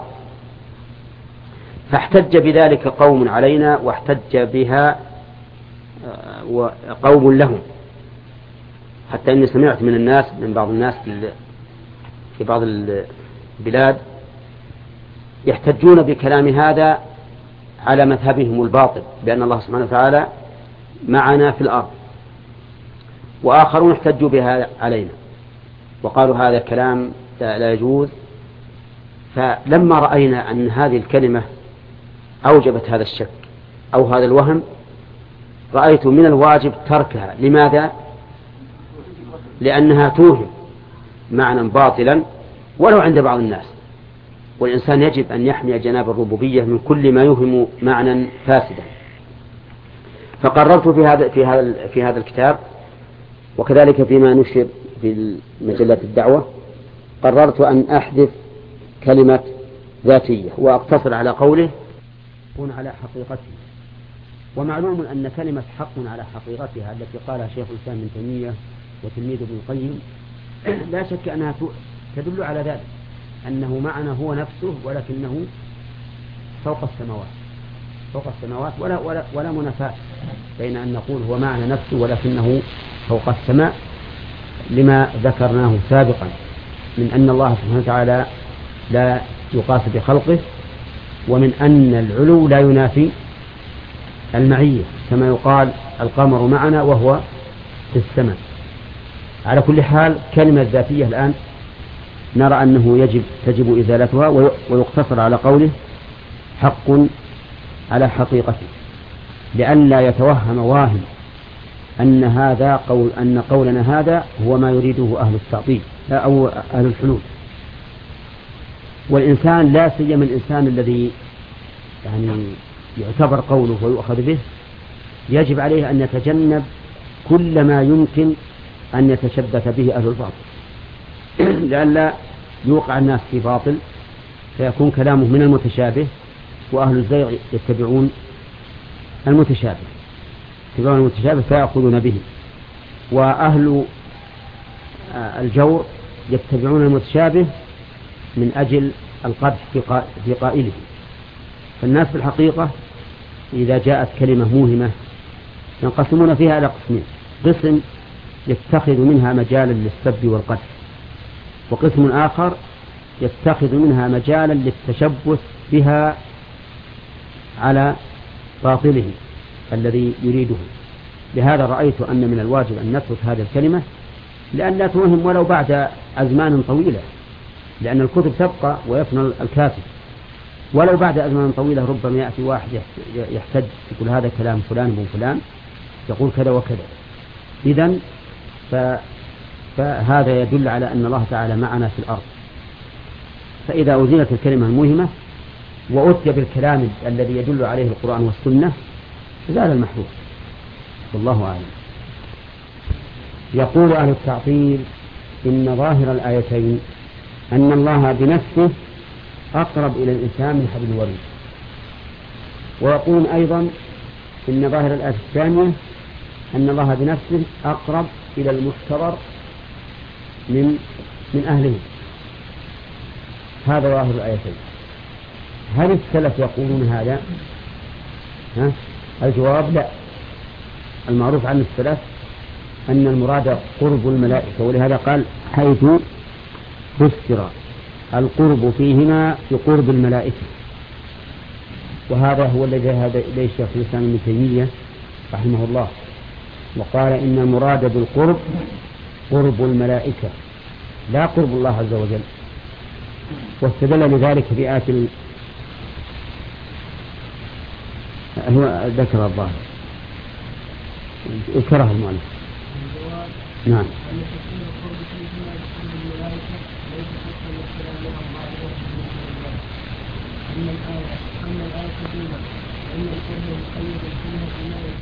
فاحتج بذلك قوم علينا واحتج بها قوم لهم، حتى إني سمعت من الناس من بعض الناس في بعض البلاد يحتجون بكلام هذا على مذهبهم الباطل بأن الله سبحانه وتعالى معنا في الأرض، وآخرون احتجوا بها علينا وقالوا هذا الكلام لا يجوز. فلما رأينا أن هذه الكلمة أوجبت هذا الشك أو هذا الوهم، رأيت من الواجب تركها. لماذا؟ لأنها توهم معنى باطلا ولو عند بعض الناس، والإنسان يجب أن يحمي جناب الربوبية من كل ما يوهم معنى فاسدا. فقررت في هذا في هذا في هذا الكتاب، وكذلك فيما نشر في مجلات الدعوة، قررت أن أحذف كلمة ذاتية وأقتصر على قوله حق على حقيقته. ومعلوم أن كلمة حق على حقيقتها التي قالها شيخ الإسلام ابن تيمية وتلميذ ابن القيم لا شك أنها تدل على ذلك، أنه معنا هو نفسه ولكنه فوق السماوات فوق السماوات ولا, ولا, ولا منافاة بين أن نقول هو معنا نفسه ولكنه فوق السماء، لما ذكرناه سابقا من أن الله سبحانه وتعالى لا يقاس بخلقه، ومن أن العلو لا ينافي المعية، كما يقال القمر معنا وهو في السماء. على كل حال كلمة ذاتية الآن نرى أنه يجب تجب إزالتها ويقتصر على قوله حق على حقيقته، لئلا يتوهم واهم أن هذا قول أن قولنا هذا هو ما يريده أهل التعطيل أو أهل الحلول. والإنسان لا سيما الإنسان الذي يعني يعتبر قوله ويؤخذ به، يجب عليه أن يتجنب كل ما يمكن أن يتشبث به أهل الباطل لئلا يوقع الناس في باطل فيكون كلامه من المتشابه، وأهل الزيغ يتبعون المتشابه يتبعون المتشابه فيأخذون به، وأهل الجور يتبعون المتشابه من أجل القدح في قائله. فالناس بالحقيقة إذا جاءت كلمة موهمة ينقسمون فيها إلى قسمين: قسم يتخذ منها مجالا للسب والقدح، وقسم آخر يتخذ منها مجالا للتشبث بها على باطله الذي يريده. لهذا رأيت أن من الواجب أن نترك هذه الكلمة لأن لا توهم ولو بعد أزمان طويلة، لأن الكتب تبقى ويفنى الكاتب، ولو بعد أزمان طويلة ربما يأتي واحد يحتج يقول هذا كلام فلان بن فلان يقول كذا وكذا. إذن فهذا يدل على أن الله تعالى معنا في الأرض. فإذا أزيلت الكلمة الموهمة وأتي بالكلام الذي يدل عليه القرآن والسنة زال المحذور، والله أعلم. يقول أهل التعطيل إن ظاهر الآيتين أن الله بنفسه أقرب إلى الإنسان من حبل الوريد، ويقول أيضا إن ظاهر الآية الثانية أن الله بنفسه أقرب إلى المحتضر من من أهله. هذا ظاهر الآيتين. هل السلف يقولون هذا؟ ها؟ الجواب لا. المعروف عن السلف أن المراد قرب الملائكة، ولهذا قال حيث فسر القرب فيهما بقرب الملائكة، وهذا هو الذي ذهب إليه الشيخ الإسلام ابن تيمية رحمه الله، وقال إن المراد بالقرب قرب الملائكة لا قرب الله عز وجل، واستدل لذلك بآيات هو ذكر الظاهر ذكره المؤلف. نعم. أما الآية تقول أن القرب مقيد فيها بما